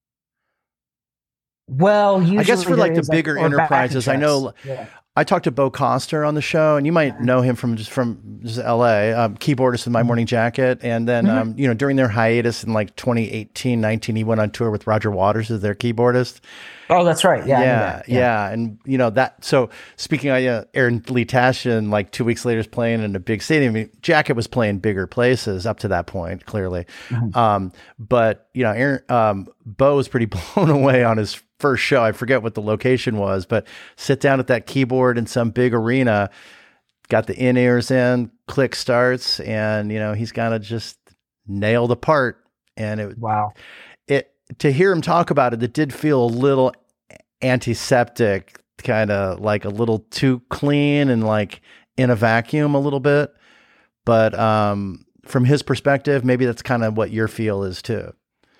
Well,
I guess for like the bigger like, enterprises, I know yeah. I talked to Bo Coster on the show, and you might know him from just from this is L A, um, keyboardist with My Morning Jacket. And then, mm-hmm. um, you know, during their hiatus in like twenty eighteen, nineteen, he went on tour with Roger Waters as their keyboardist.
Oh, that's right. Yeah.
Yeah. Yeah. yeah. And, you know, that, so speaking of uh, Aaron Lee Tashin, like two weeks later is playing in a big stadium. I mean, Jacket was playing bigger places up to that point, clearly. Mm-hmm. Um, but, you know, Aaron, um, Bo was pretty blown away on his first show. I forget what the location was, but sit down at that keyboard in some big arena, got the in-ears in, click starts, and, you know, he's got to just nail the part. And it,
wow.
It, to hear him talk about it, it did feel a little antiseptic, kind of like a little too clean and like in a vacuum a little bit. But um, from his perspective, maybe that's kind of what your feel is too.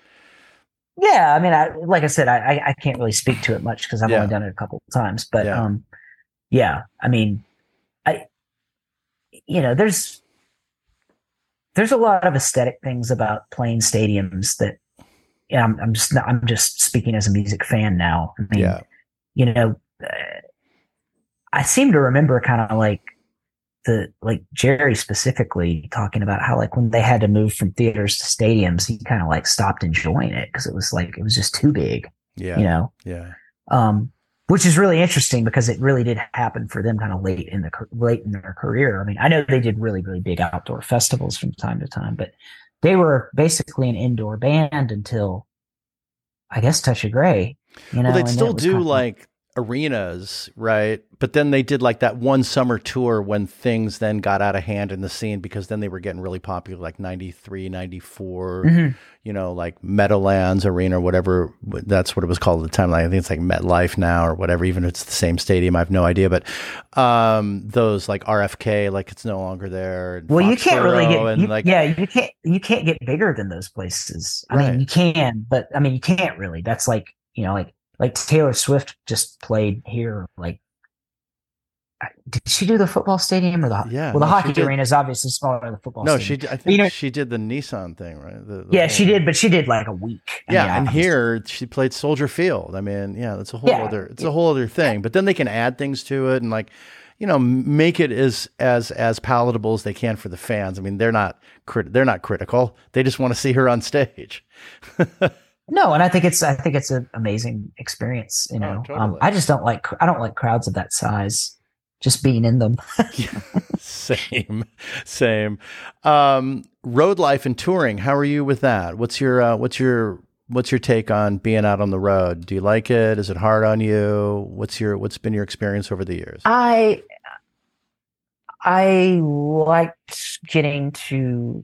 Yeah. I mean, I, like I said, I, I can't really speak to it much because I've
yeah.
only done it a couple of times, but
yeah.
um, yeah, I mean, I, you know, there's, there's a lot of aesthetic things about playing stadiums that, yeah, I'm, I'm just not, I'm just speaking as a music fan now. I mean,
yeah.
you know, uh, I seem to remember kind of like the, like Jerry specifically talking about how like when they had to move from theaters to stadiums, he kind of like stopped enjoying it because it was like, it was just too big,
yeah.
you know?
Yeah.
Um, which is really interesting because it really did happen for them kind of late in the, late in their career. I mean, I know they did really, really big outdoor festivals from time to time, but they were basically an indoor band until, I guess, Touch of Grey. You know,
well, they'd still do
kind of
like arenas, right? But then they did like that one summer tour when things then got out of hand in the scene because then they were getting really popular, like ninety-three, ninety-four, mm-hmm. you know, like Meadowlands Arena or whatever. That's what it was called at the time. Like, I think it's like MetLife now or whatever, even if it's the same stadium. I have no idea. But um, those like R F K, like it's no longer there.
Well, Foxborough, you can't really get,
and
you,
like,
yeah, you can't, you can't get bigger than those places. I
right.
mean, you can, but I mean, you can't really. That's like, you know, like, Like Taylor Swift just played here. Like, did she do the football stadium or the?
Yeah.
Well, the
no,
hockey arena is obviously smaller than the football.
No,
stadium.
she. I think
you know,
she did the Nissan thing, right? The, the
yeah,
whole,
she did, but she did like a week.
Yeah,
I mean,
and
obviously.
here she played Soldier Field. I mean, yeah, that's a whole
Yeah.
other. It's a whole other thing. But then they can add things to it and like, you know, make it as as as palatable as they can for the fans. I mean, they're not crit- they're not critical. They just want to see her on stage.
No, and I think it's I think it's an amazing experience. You know,
oh, totally.
um, I just don't like I don't like crowds of that size. Just being in them.
Yeah, same, same. Um, road life and touring. How are you with that? What's your uh, what's your what's your take on being out on the road? Do you like it? Is it hard on you? What's your what's been your experience over the years?
I I liked getting to.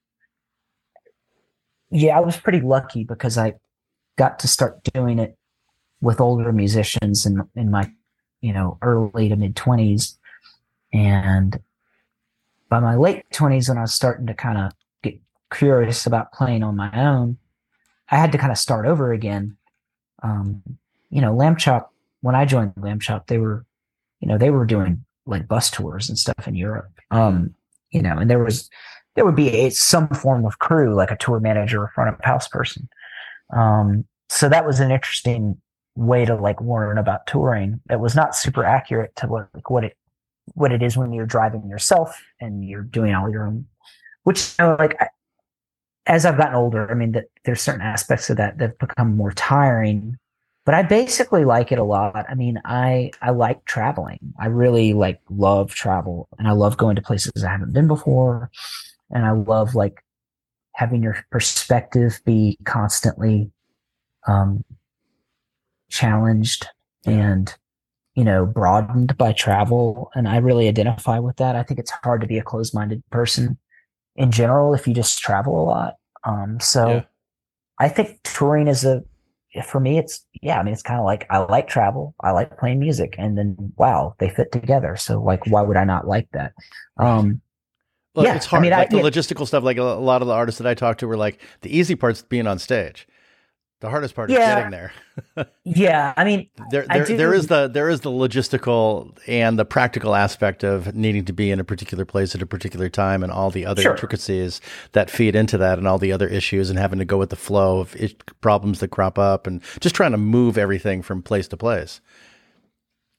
Yeah, I was pretty lucky because I got to start doing it with older musicians in in my, you know, early to mid twenties. And by my late twenties, when I was starting to kind of get curious about playing on my own, I had to kind of start over again. Um, you know, Lamb Chop, when I joined Lamb Chop, they were, you know, they were doing like bus tours and stuff in Europe. Um, you know, and there was, there would be a, some form of crew, like a tour manager or front of house person. Um, so that was an interesting way to like learn about touring. That was not super accurate to what, like what it, what it is when you're driving yourself and you're doing all your own, which, you know, like I, as I've gotten older, I mean, that there's certain aspects of that that have become more tiring, but I basically like it a lot. I mean, I, I like traveling. I really like love travel and I love going to places I haven't been before. And I love like having your perspective be constantly, um, challenged and, you know, broadened by travel. And I really identify with that. I think it's hard to be a closed-minded person in general if you just travel a lot. Um, so yeah. I think touring is a, for me, it's, yeah, I mean, it's kind of like, I like travel. I like playing music and then, wow, they fit together. So like, why would I not like that? Um,
Well,
yeah,
it's hard.
I mean,
like
I,
the
yeah.
logistical stuff, like a, a lot of the artists that I talk to were like, the easy part's being on stage. The hardest part is
yeah.
getting there.
yeah. I mean,
there,
I
there,
do,
there is the, there is the logistical and the practical aspect of needing to be in a particular place at a particular time and all the other
sure.
intricacies that feed into that and all the other issues and having to go with the flow of it, problems that crop up and just trying to move everything from place to place.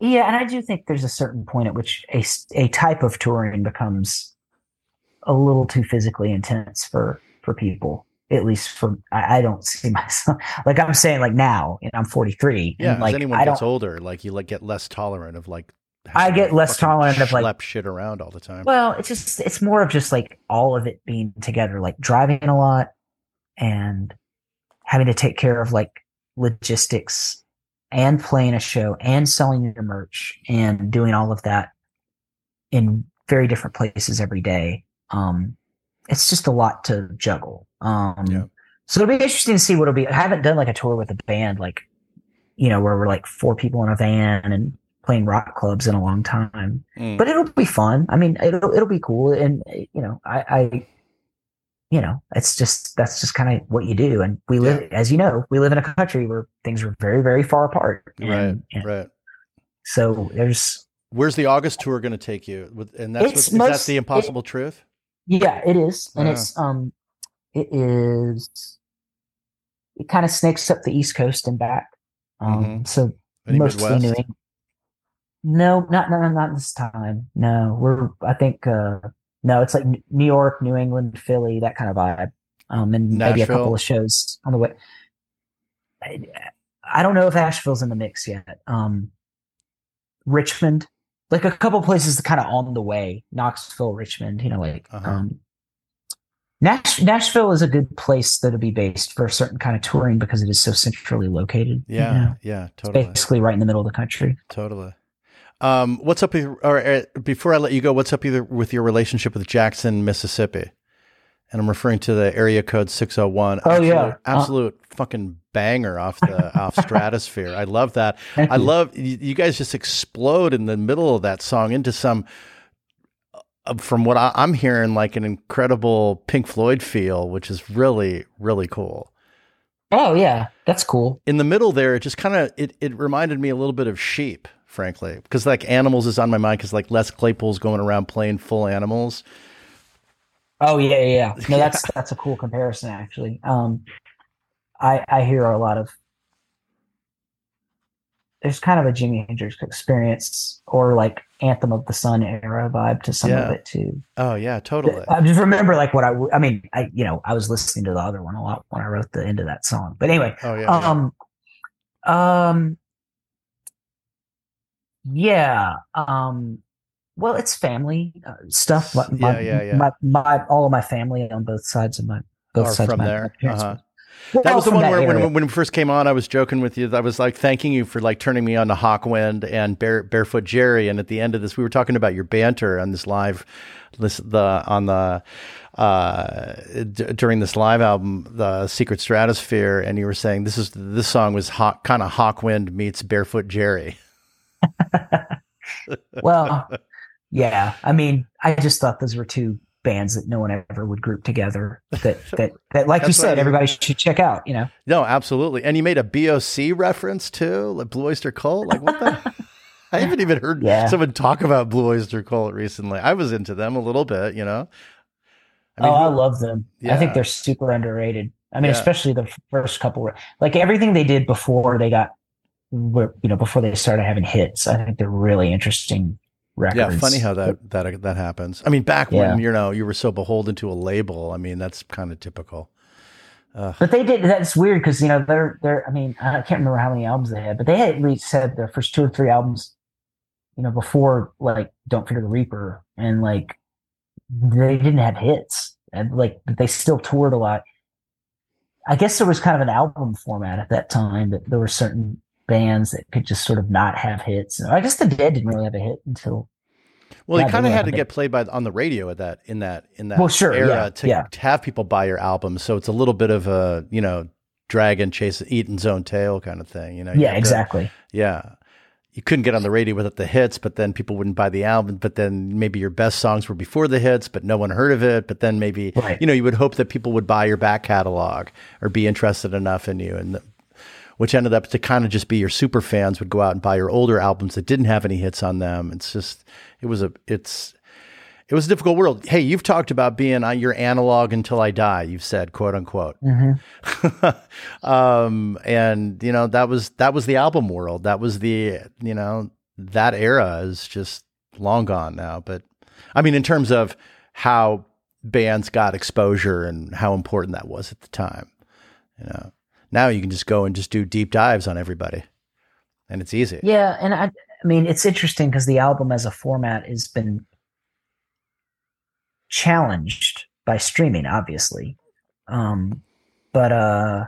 Yeah, and I do think there's a certain point at which a a type of touring becomes a little too physically intense for for people. At least for I, I don't see myself like I'm saying like now, and I'm forty-three.
Yeah,
and like
as anyone
I
gets
don't,
older, like you like get less tolerant of like
I
having to
get less
fucking
tolerant of like
schlep shit around all the time.
well, it's just it's more of just like all of it being together, like driving a lot and having to take care of like logistics and playing a show and selling your merch and doing all of that in very different places every day. Um, it's just a lot to juggle. Um,
Yeah.
So it'll be interesting to see what it'll be. I haven't done like a tour with a band, like, you know, where we're like four people in a van and playing rock clubs in a long time,
Mm.
but it'll be fun. I mean, it'll, it'll be cool. And, you know, I, I you know, it's just, that's just kind of what you do. And we live,
Yeah.
as you know, we live in a country where things are very, very far apart. And,
Right,
and
right.
So there's,
Where's the August tour going to take you? With, and that's
It's
what,
most-
is that the Impossible
it-
Truth?
yeah, it is. And
Wow.
it's, um, it is, it kind of snakes up the East Coast and back. Um,
Mhm.
So
Any
mostly
Midwest?
New England. No, not, no, not this time. No, we're, I think, uh, no, it's like New York, New England, Philly, that kind of vibe. Um, and maybe a
Nashville?
couple of shows on the way. I, I don't know if Asheville's in the mix yet. Um, Richmond, like a couple places kind of on the way. Knoxville, Richmond, you know, like,
Uh-huh.
um, Nash, Nashville is a good place that to be based for a certain kind of touring because it is so centrally located. you
Yeah,
know?
yeah,
It's
totally,
basically right in the middle of the country.
totally. Um, what's up with, or uh, before I let you go, what's up either with your relationship with Jackson, Mississippi? And I'm referring to the area code six oh one.
Oh,
absolute,
yeah.
absolute uh, fucking banger off the off Stratosphere. I love that.
Thank
I
you.
love you, you guys just explode in the middle of that song into some, uh, from what I, I'm hearing, like an incredible Pink Floyd feel, which is really, really cool.
Oh yeah, that's cool.
In the middle there, it just kind of, it, it reminded me a little bit of Sheep, frankly, because like Animals is on my mind because like Les Claypool's going around playing full Animals.
Oh yeah, yeah, yeah. No, that's that's a cool comparison actually. Um, I I hear a lot of there's kind of a Jimi Hendrix experience or like Anthem of the Sun era vibe to some
Yeah.
of it too.
Oh yeah, totally.
I just remember like what I I mean I you know I was listening to the other one a lot when I wrote the end of that song. But anyway,
Oh yeah. yeah.
um, um, yeah, um. Well, it's family uh, stuff. My,
Yeah, yeah, yeah.
My, my, all of my family on both sides of my both
Are
sides
from
of my
there?
parents.
Uh-huh.
Well,
That was the
from
one
that
where when,
area.
when when we first came on, I was joking with you. I was like thanking you for like turning me on to Hawkwind and Bare, Barefoot Jerry. And at the end of this, we were talking about your banter on this live, this the on the uh, d- during this live album, the Secret Stratosphere, and you were saying this is this song was hawk, kind of Hawkwind meets Barefoot Jerry.
Well, yeah. I mean, I just thought those were two bands that no one ever would group together. That that that, like you
That's why
said,
you-
everybody should check out. You know.
No, absolutely. And you made a B O C reference too, like Blue Oyster Cult. Like what the? I haven't even heard
Yeah.
someone talk about Blue Oyster Cult recently. I was into them a little bit, you know.
oh, I
who-
love them. I
Yeah.
think they're super underrated. I mean,
Yeah.
especially the first couple. were- Like everything they did before they got, were, you know, before they started having hits. I think they're really interesting records.
Yeah, funny how that that that happens. I mean, back
Yeah.
when you know you were so beholden to a label. I mean, that's kind of typical. Ugh.
But they did. That's weird because you know they're they're. I mean, I can't remember how many albums they had, but they had at least said their first two or three albums, you know, before like "Don't Fear the Reaper," and like they didn't have hits, and like but they still toured a lot. I guess there was kind of an album format at that time that there were certain bands that could just sort of not have hits. I guess the Dead didn't really have a hit until.
Well,
Yeah,
you kind
they
of
were
had to
a bit-
get played by on the radio at that in that in that
Well, sure,
era
yeah,
to,
yeah.
to have people buy your album. So it's a little bit of a you know dragon chase eating his own tail kind of thing. You know. You
Yeah,
have to-
exactly.
yeah. You couldn't get on the radio without the hits, but then people wouldn't buy the album. But then maybe your best songs were before the hits, but no one heard of it. But then maybe,
Right.
you know, you would hope that people would buy your back catalog or be interested enough in you. And the, which ended up to kind of just be your super fans would go out and buy your older albums that didn't have any hits on them. It's just, it was a, it's, it was a difficult world. Hey, you've talked about being on your analog until I die. You've said, quote unquote.
Mm-hmm.
um, and you know, that was, that was the album world. That was the, you know, that era is just long gone now. But I mean, in terms of how bands got exposure and how important that was at the time, you know, now you can just go and just do deep dives on everybody and it's easy.
Yeah. And I, I mean, it's interesting because the album as a format has been challenged by streaming, obviously. Um, but, uh,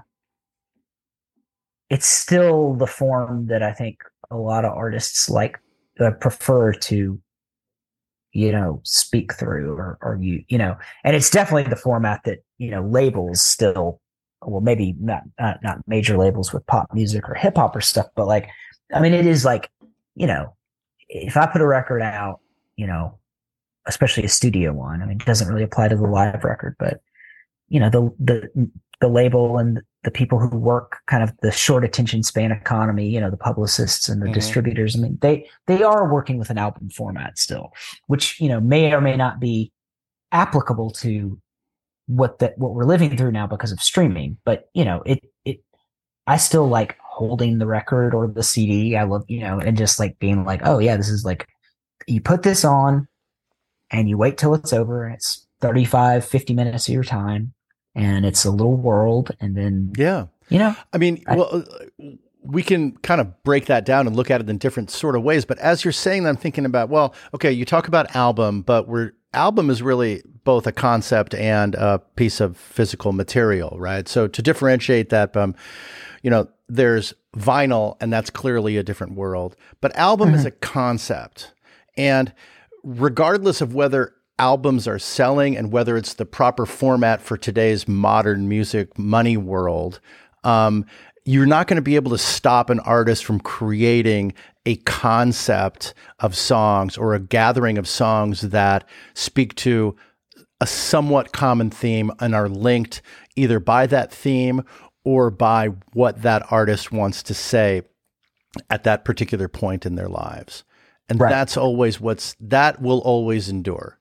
it's still the form that I think a lot of artists like uh, prefer to, you know, speak through or, or you, you know, and it's definitely the format that, you know, labels still, well, maybe not, not, not major labels with pop music or hip hop or stuff, but like, I mean, it is like, you know, if I put a record out, you know, especially a studio one, I mean, it doesn't really apply to the live record, but you know, the, the, the label and the people who work kind of the short attention span economy, you know, the publicists and the mm-hmm. distributors. I mean, they, they are working with an album format still, which, you know, may or may not be applicable to what that, what we're living through now because of streaming. But, you know, it, it, I still like holding the record or the C D. I love, you know, and just like being like, oh yeah, this is like, you put this on and you wait till it's over. And it's thirty-five, fifty minutes of your time. And it's a little world, and then
yeah,
you know.
I mean, I, well, we can kind of break that down and look at it in different sort of ways. But as you're saying that, I'm thinking about, well, okay, you talk about album, but we're album is really both a concept and a piece of physical material, right? So to differentiate that, um, you know, there's vinyl, and that's clearly a different world. But album mm-hmm. is a concept, and regardless of whether albums are selling and whether it's the proper format for today's modern music money world, um, you're not going to be able to stop an artist from creating a concept of songs or a gathering of songs that speak to a somewhat common theme and are linked either by that theme or by what that artist wants to say at that particular point in their lives. And right. that's always what's, that will always endure.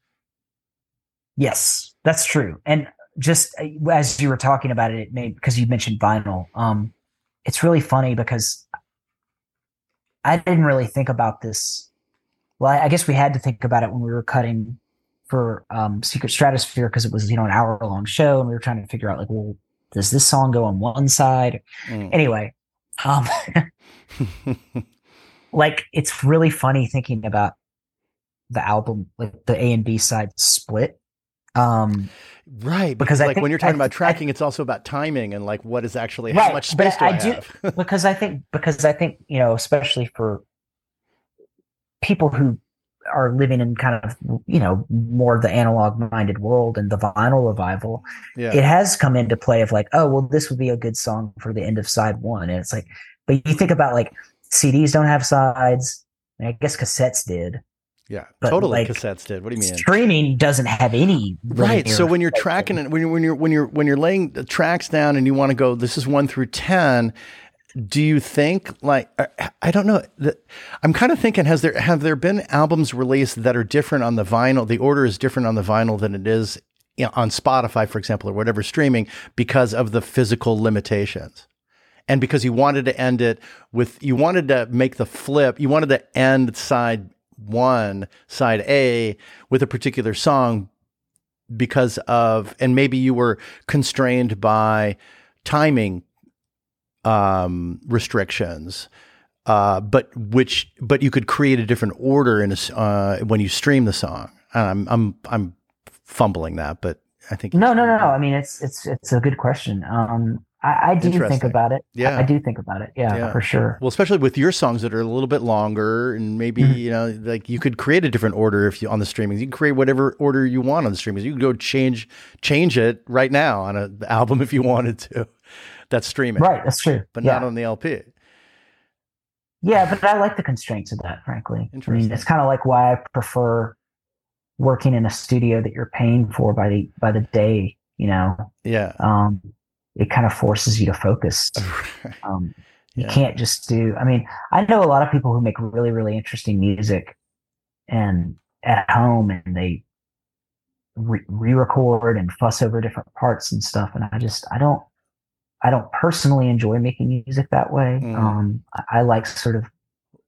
Yes, that's true. And just as you were talking about it, it made, because you mentioned vinyl, um, it's really funny because I didn't really think about this. Well, I, I guess we had to think about it when we were cutting for um, Secret Stratosphere because it was, you know, an hour long show, and we were trying to figure out like, well, does this song go on one side? Mm. Anyway, um, like it's really funny thinking about the album, like the A and B side split. Um,
right. Because, because like think, when you're talking I, about tracking, I, it's also about timing and like what is actually, right, how much space do I, I have?
do, because I think, because I think, you know, especially for people who are living in kind of, you know, more of the analog minded world and the vinyl revival, yeah. it has come into play of like, oh, well, this would be a good song for the end of side one. And it's like, but you think about like C Ds don't have sides. I, mean, I guess cassettes did.
Yeah,
but
totally.
Like,
cassettes did. What do you mean?
Streaming doesn't have any.
Right. So when you're tracking it, when you're when you're when you're when you're laying the tracks down and you want to go, this is one through ten. Do you think like I don't know? I'm kind of thinking has there have there been albums released that are different on the vinyl? The order is different on the vinyl than it is, you know, on Spotify, for example, or whatever streaming because of the physical limitations. And because you wanted to end it with, you wanted to make the flip, you wanted to end side one, side A with a particular song because of, and maybe you were constrained by timing um, restrictions, uh, but which, but you could create a different order in a, uh, when you stream the song. I'm, I'm, I'm fumbling that, but I think
no, no, no, no. I mean, it's, it's, it's a good question. Um, I, I do think about it.
Yeah.
I do think about it. Yeah, yeah, for sure.
Well, especially with your songs that are a little bit longer and maybe, mm-hmm. you know, like you could create a different order if you on the streamings. You can create whatever order you want on the streamings. You can go change change it right now on an album if you wanted to. That's streaming.
Right, that's true.
But
yeah.
not on the L P.
Yeah, but I like the constraints of that, frankly.
Interesting.
I mean, it's kind of like why I prefer working in a studio that you're paying for by the by the day, you know.
Yeah.
Um it kind of forces you to focus. Um, you yeah. can't just do, I mean, I know a lot of people who make really, really interesting music and at home and they re- re-record and fuss over different parts and stuff. And I just, I don't, I don't personally enjoy making music that way. Mm. Um, I, I like sort of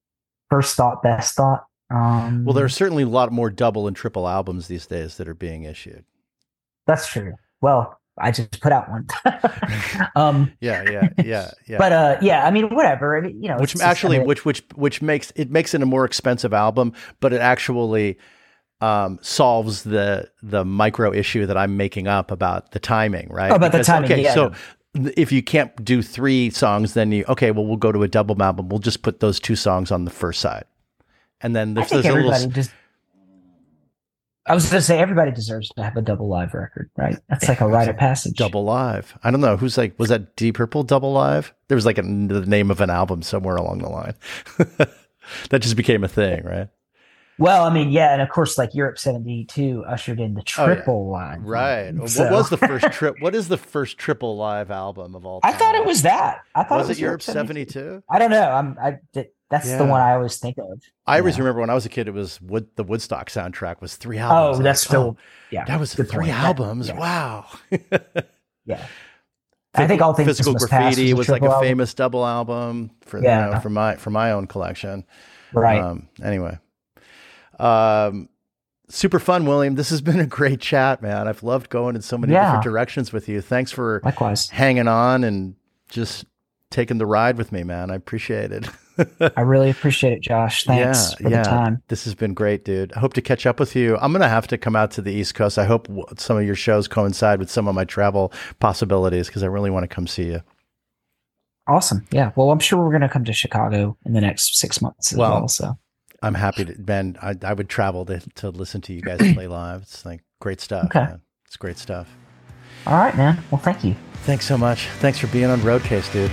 first thought, best thought. Um,
Well, there are certainly a lot more double and triple albums these days that are being issued.
That's true. Well, I just put out one. um,
yeah, yeah, yeah, yeah.
But uh, yeah, I mean, whatever. I mean, you know,
which
just,
actually,
I mean,
which which which makes it makes it a more expensive album, but it actually um, solves the the micro issue that I'm making up about the timing, right?
Oh, about
because,
the timing.
Okay,
yeah,
so. If you can't do three songs, then you okay. Well, we'll go to a double album. We'll just put those two songs on the first side, and then there's,
I think
there's a
everybody
little.
just. I was going to say everybody deserves to have a double live record, right? That's like a rite of passage.
Double live. I don't know who's like. Was that Deep Purple double live? There was like a, the name of an album somewhere along the line. That just became a thing, right?
Well, I mean, yeah, and of course, like Europe seventy-two ushered in the triple
oh, yeah.
live.
Right.
So.
What was the first trip? What is the first triple live album of all time?
I thought it was that. I thought
was
it was
it Europe seventy-two?
I don't know. I'm. I that's yeah. the one I always think of.
I always know. remember when I was a kid, it was Wood, the Woodstock soundtrack was three albums.
Oh, that's still.
Oh,
yeah,
that was three point. albums. That, yeah. Wow.
yeah. I think all things
Physical Graffiti was, was like a
album.
famous double album for
yeah.
you know, for my for my own collection.
Right.
Um, anyway. Um, super fun, William. This has been a great chat, man. I've loved going in so many yeah. different directions with you. Thanks for
Likewise.
hanging on and just taking the ride with me, man. I appreciate it.
I really appreciate it, Josh. Thanks
yeah,
for
yeah.
the time.
This has been great, dude. I hope to catch up with you. I'm going to have to come out to the East Coast. I hope some of your shows coincide with some of my travel possibilities because I really want to come see you.
Awesome. Yeah. Well, I'm sure we're going to come to Chicago in the next six months as well. well so.
I'm happy to, Ben. I, I would travel to, to listen to you guys play live. It's like great stuff.
Okay.
Man. It's great stuff.
All right, man. Well, thank you.
Thanks so much. Thanks for being on Roadcase, dude.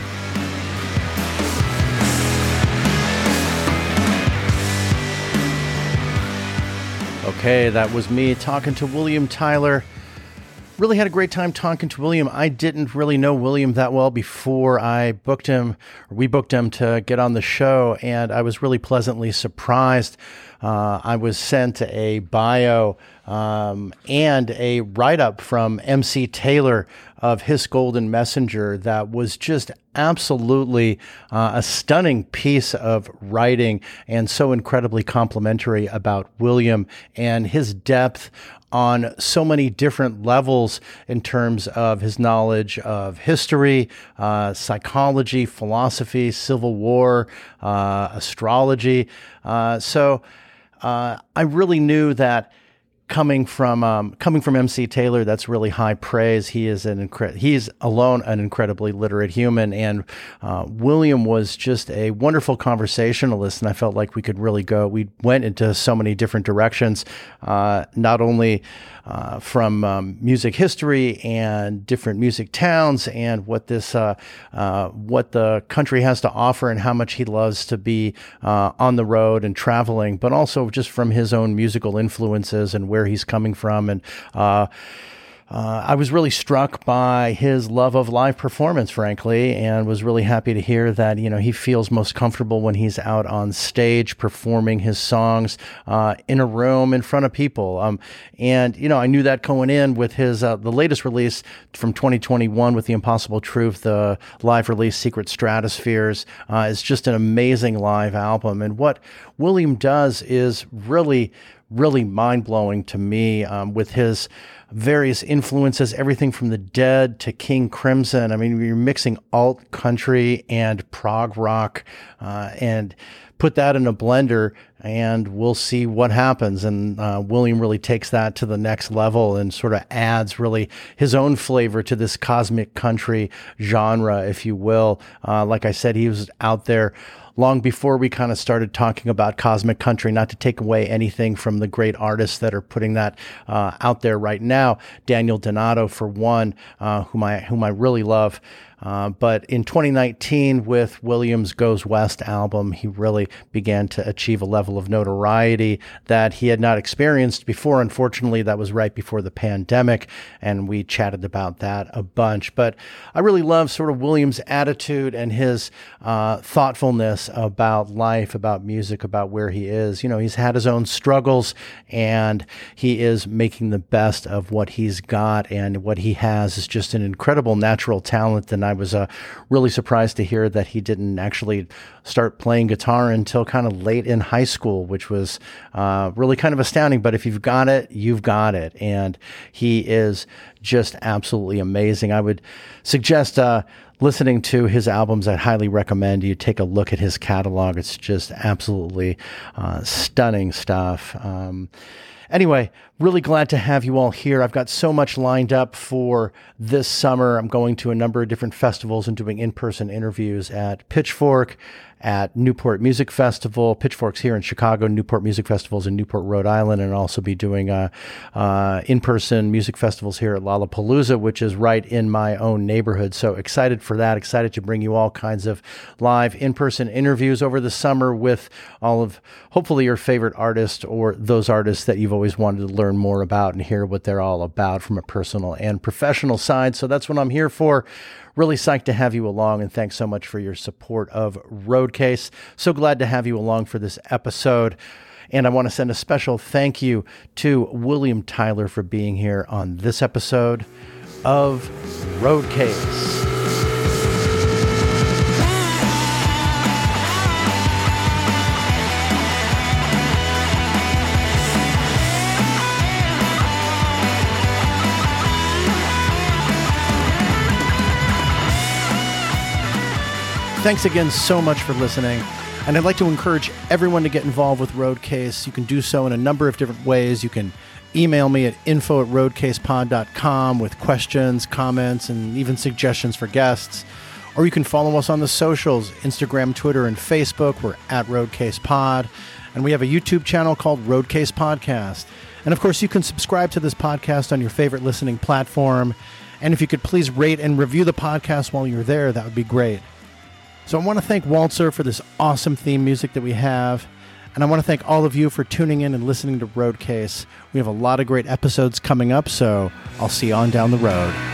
Okay, that was me talking to William Tyler. Really had a great time talking to William. I didn't really know William that well before I booked him, or we booked him to get on the show, and I was really pleasantly surprised. Uh, I was sent a bio um, and a write-up from M C Taylor of His Golden Messenger that was just absolutely uh, a stunning piece of writing and so incredibly complimentary about William and his depth on so many different levels in terms of his knowledge of history, uh, psychology, philosophy, Civil War, uh, astrology. Uh, so uh, I really knew that coming from um, coming from M C Taylor, that's really high praise. He is an incre- he's alone an incredibly literate human, and uh, William was just a wonderful conversationalist. And I felt like we could really go. We went into so many different directions, uh, not only uh, from um, music history and different music towns, and what this uh, uh, what the country has to offer, and how much he loves to be uh, on the road and traveling, but also just from his own musical influences and where he's coming from. And uh, uh, I was really struck by his love of live performance, frankly, and was really happy to hear that, you know, he feels most comfortable when he's out on stage performing his songs uh, in a room in front of people. Um, and, you know, I knew that going in with his, uh, the latest release from twenty twenty-one with The Impossible Truth, the live release Secret Stratospheres, uh, is just an amazing live album. And what William does is really really mind-blowing to me um, with his various influences, everything from The Dead to King Crimson. I mean, you're mixing alt country and prog rock uh, and put that in a blender and we'll see what happens. And uh, William really takes that to the next level and sort of adds really his own flavor to this cosmic country genre, if you will. Uh, like I said, he was out there long before we kind of started talking about cosmic country, not to take away anything from the great artists that are putting that uh, out there right now. Daniel Donato, for one, uh, whom I whom I really love. Uh, but in twenty nineteen, with Williams' Goes West album, he really began to achieve a level of notoriety that he had not experienced before. Unfortunately, that was right before the pandemic, and we chatted about that a bunch. But I really love sort of Williams' attitude and his uh, thoughtfulness about life, about music, about where he is. You know, he's had his own struggles, and he is making the best of what he's got, and what he has is just an incredible natural talent. And I was uh, really surprised to hear that he didn't actually start playing guitar until kind of late in high school, which was uh, really kind of astounding. But if you've got it, you've got it. And he is just absolutely amazing. I would suggest uh, listening to his albums. I'd highly recommend you take a look at his catalog. It's just absolutely uh, stunning stuff. Um, Anyway, really glad to have you all here. I've got so much lined up for this summer. I'm going to a number of different festivals and doing in-person interviews at Pitchfork, at Newport Music Festival. Pitchfork's here in Chicago. Newport Music Festival's in Newport, Rhode Island, and I'll also be doing uh, uh, in-person music festivals here at Lollapalooza, which is right in my own neighborhood. So excited for that. Excited to bring you all kinds of live in-person interviews over the summer with all of, hopefully, your favorite artists or those artists that you've always wanted to learn more about and hear what they're all about from a personal and professional side. So that's what I'm here for. Really psyched to have you along, and thanks so much for your support of Roadcase. So glad to have you along for this episode. And I want to send a special thank you to William Tyler for being here on this episode of Roadcase. Thanks again so much for listening. And I'd like to encourage everyone to get involved with Roadcase. You can do so in a number of different ways. You can email me at info at roadcasepod dot com with questions, comments, and even suggestions for guests. Or you can follow us on the socials, Instagram, Twitter, and Facebook. We're at RoadcasePod. And we have a YouTube channel called Roadcase Podcast. And of course, you can subscribe to this podcast on your favorite listening platform. And if you could please rate and review the podcast while you're there, that would be great. So I want to thank Walzer for this awesome theme music that we have. And I want to thank all of you for tuning in and listening to Roadcase. We have a lot of great episodes coming up, so I'll see you on down the road.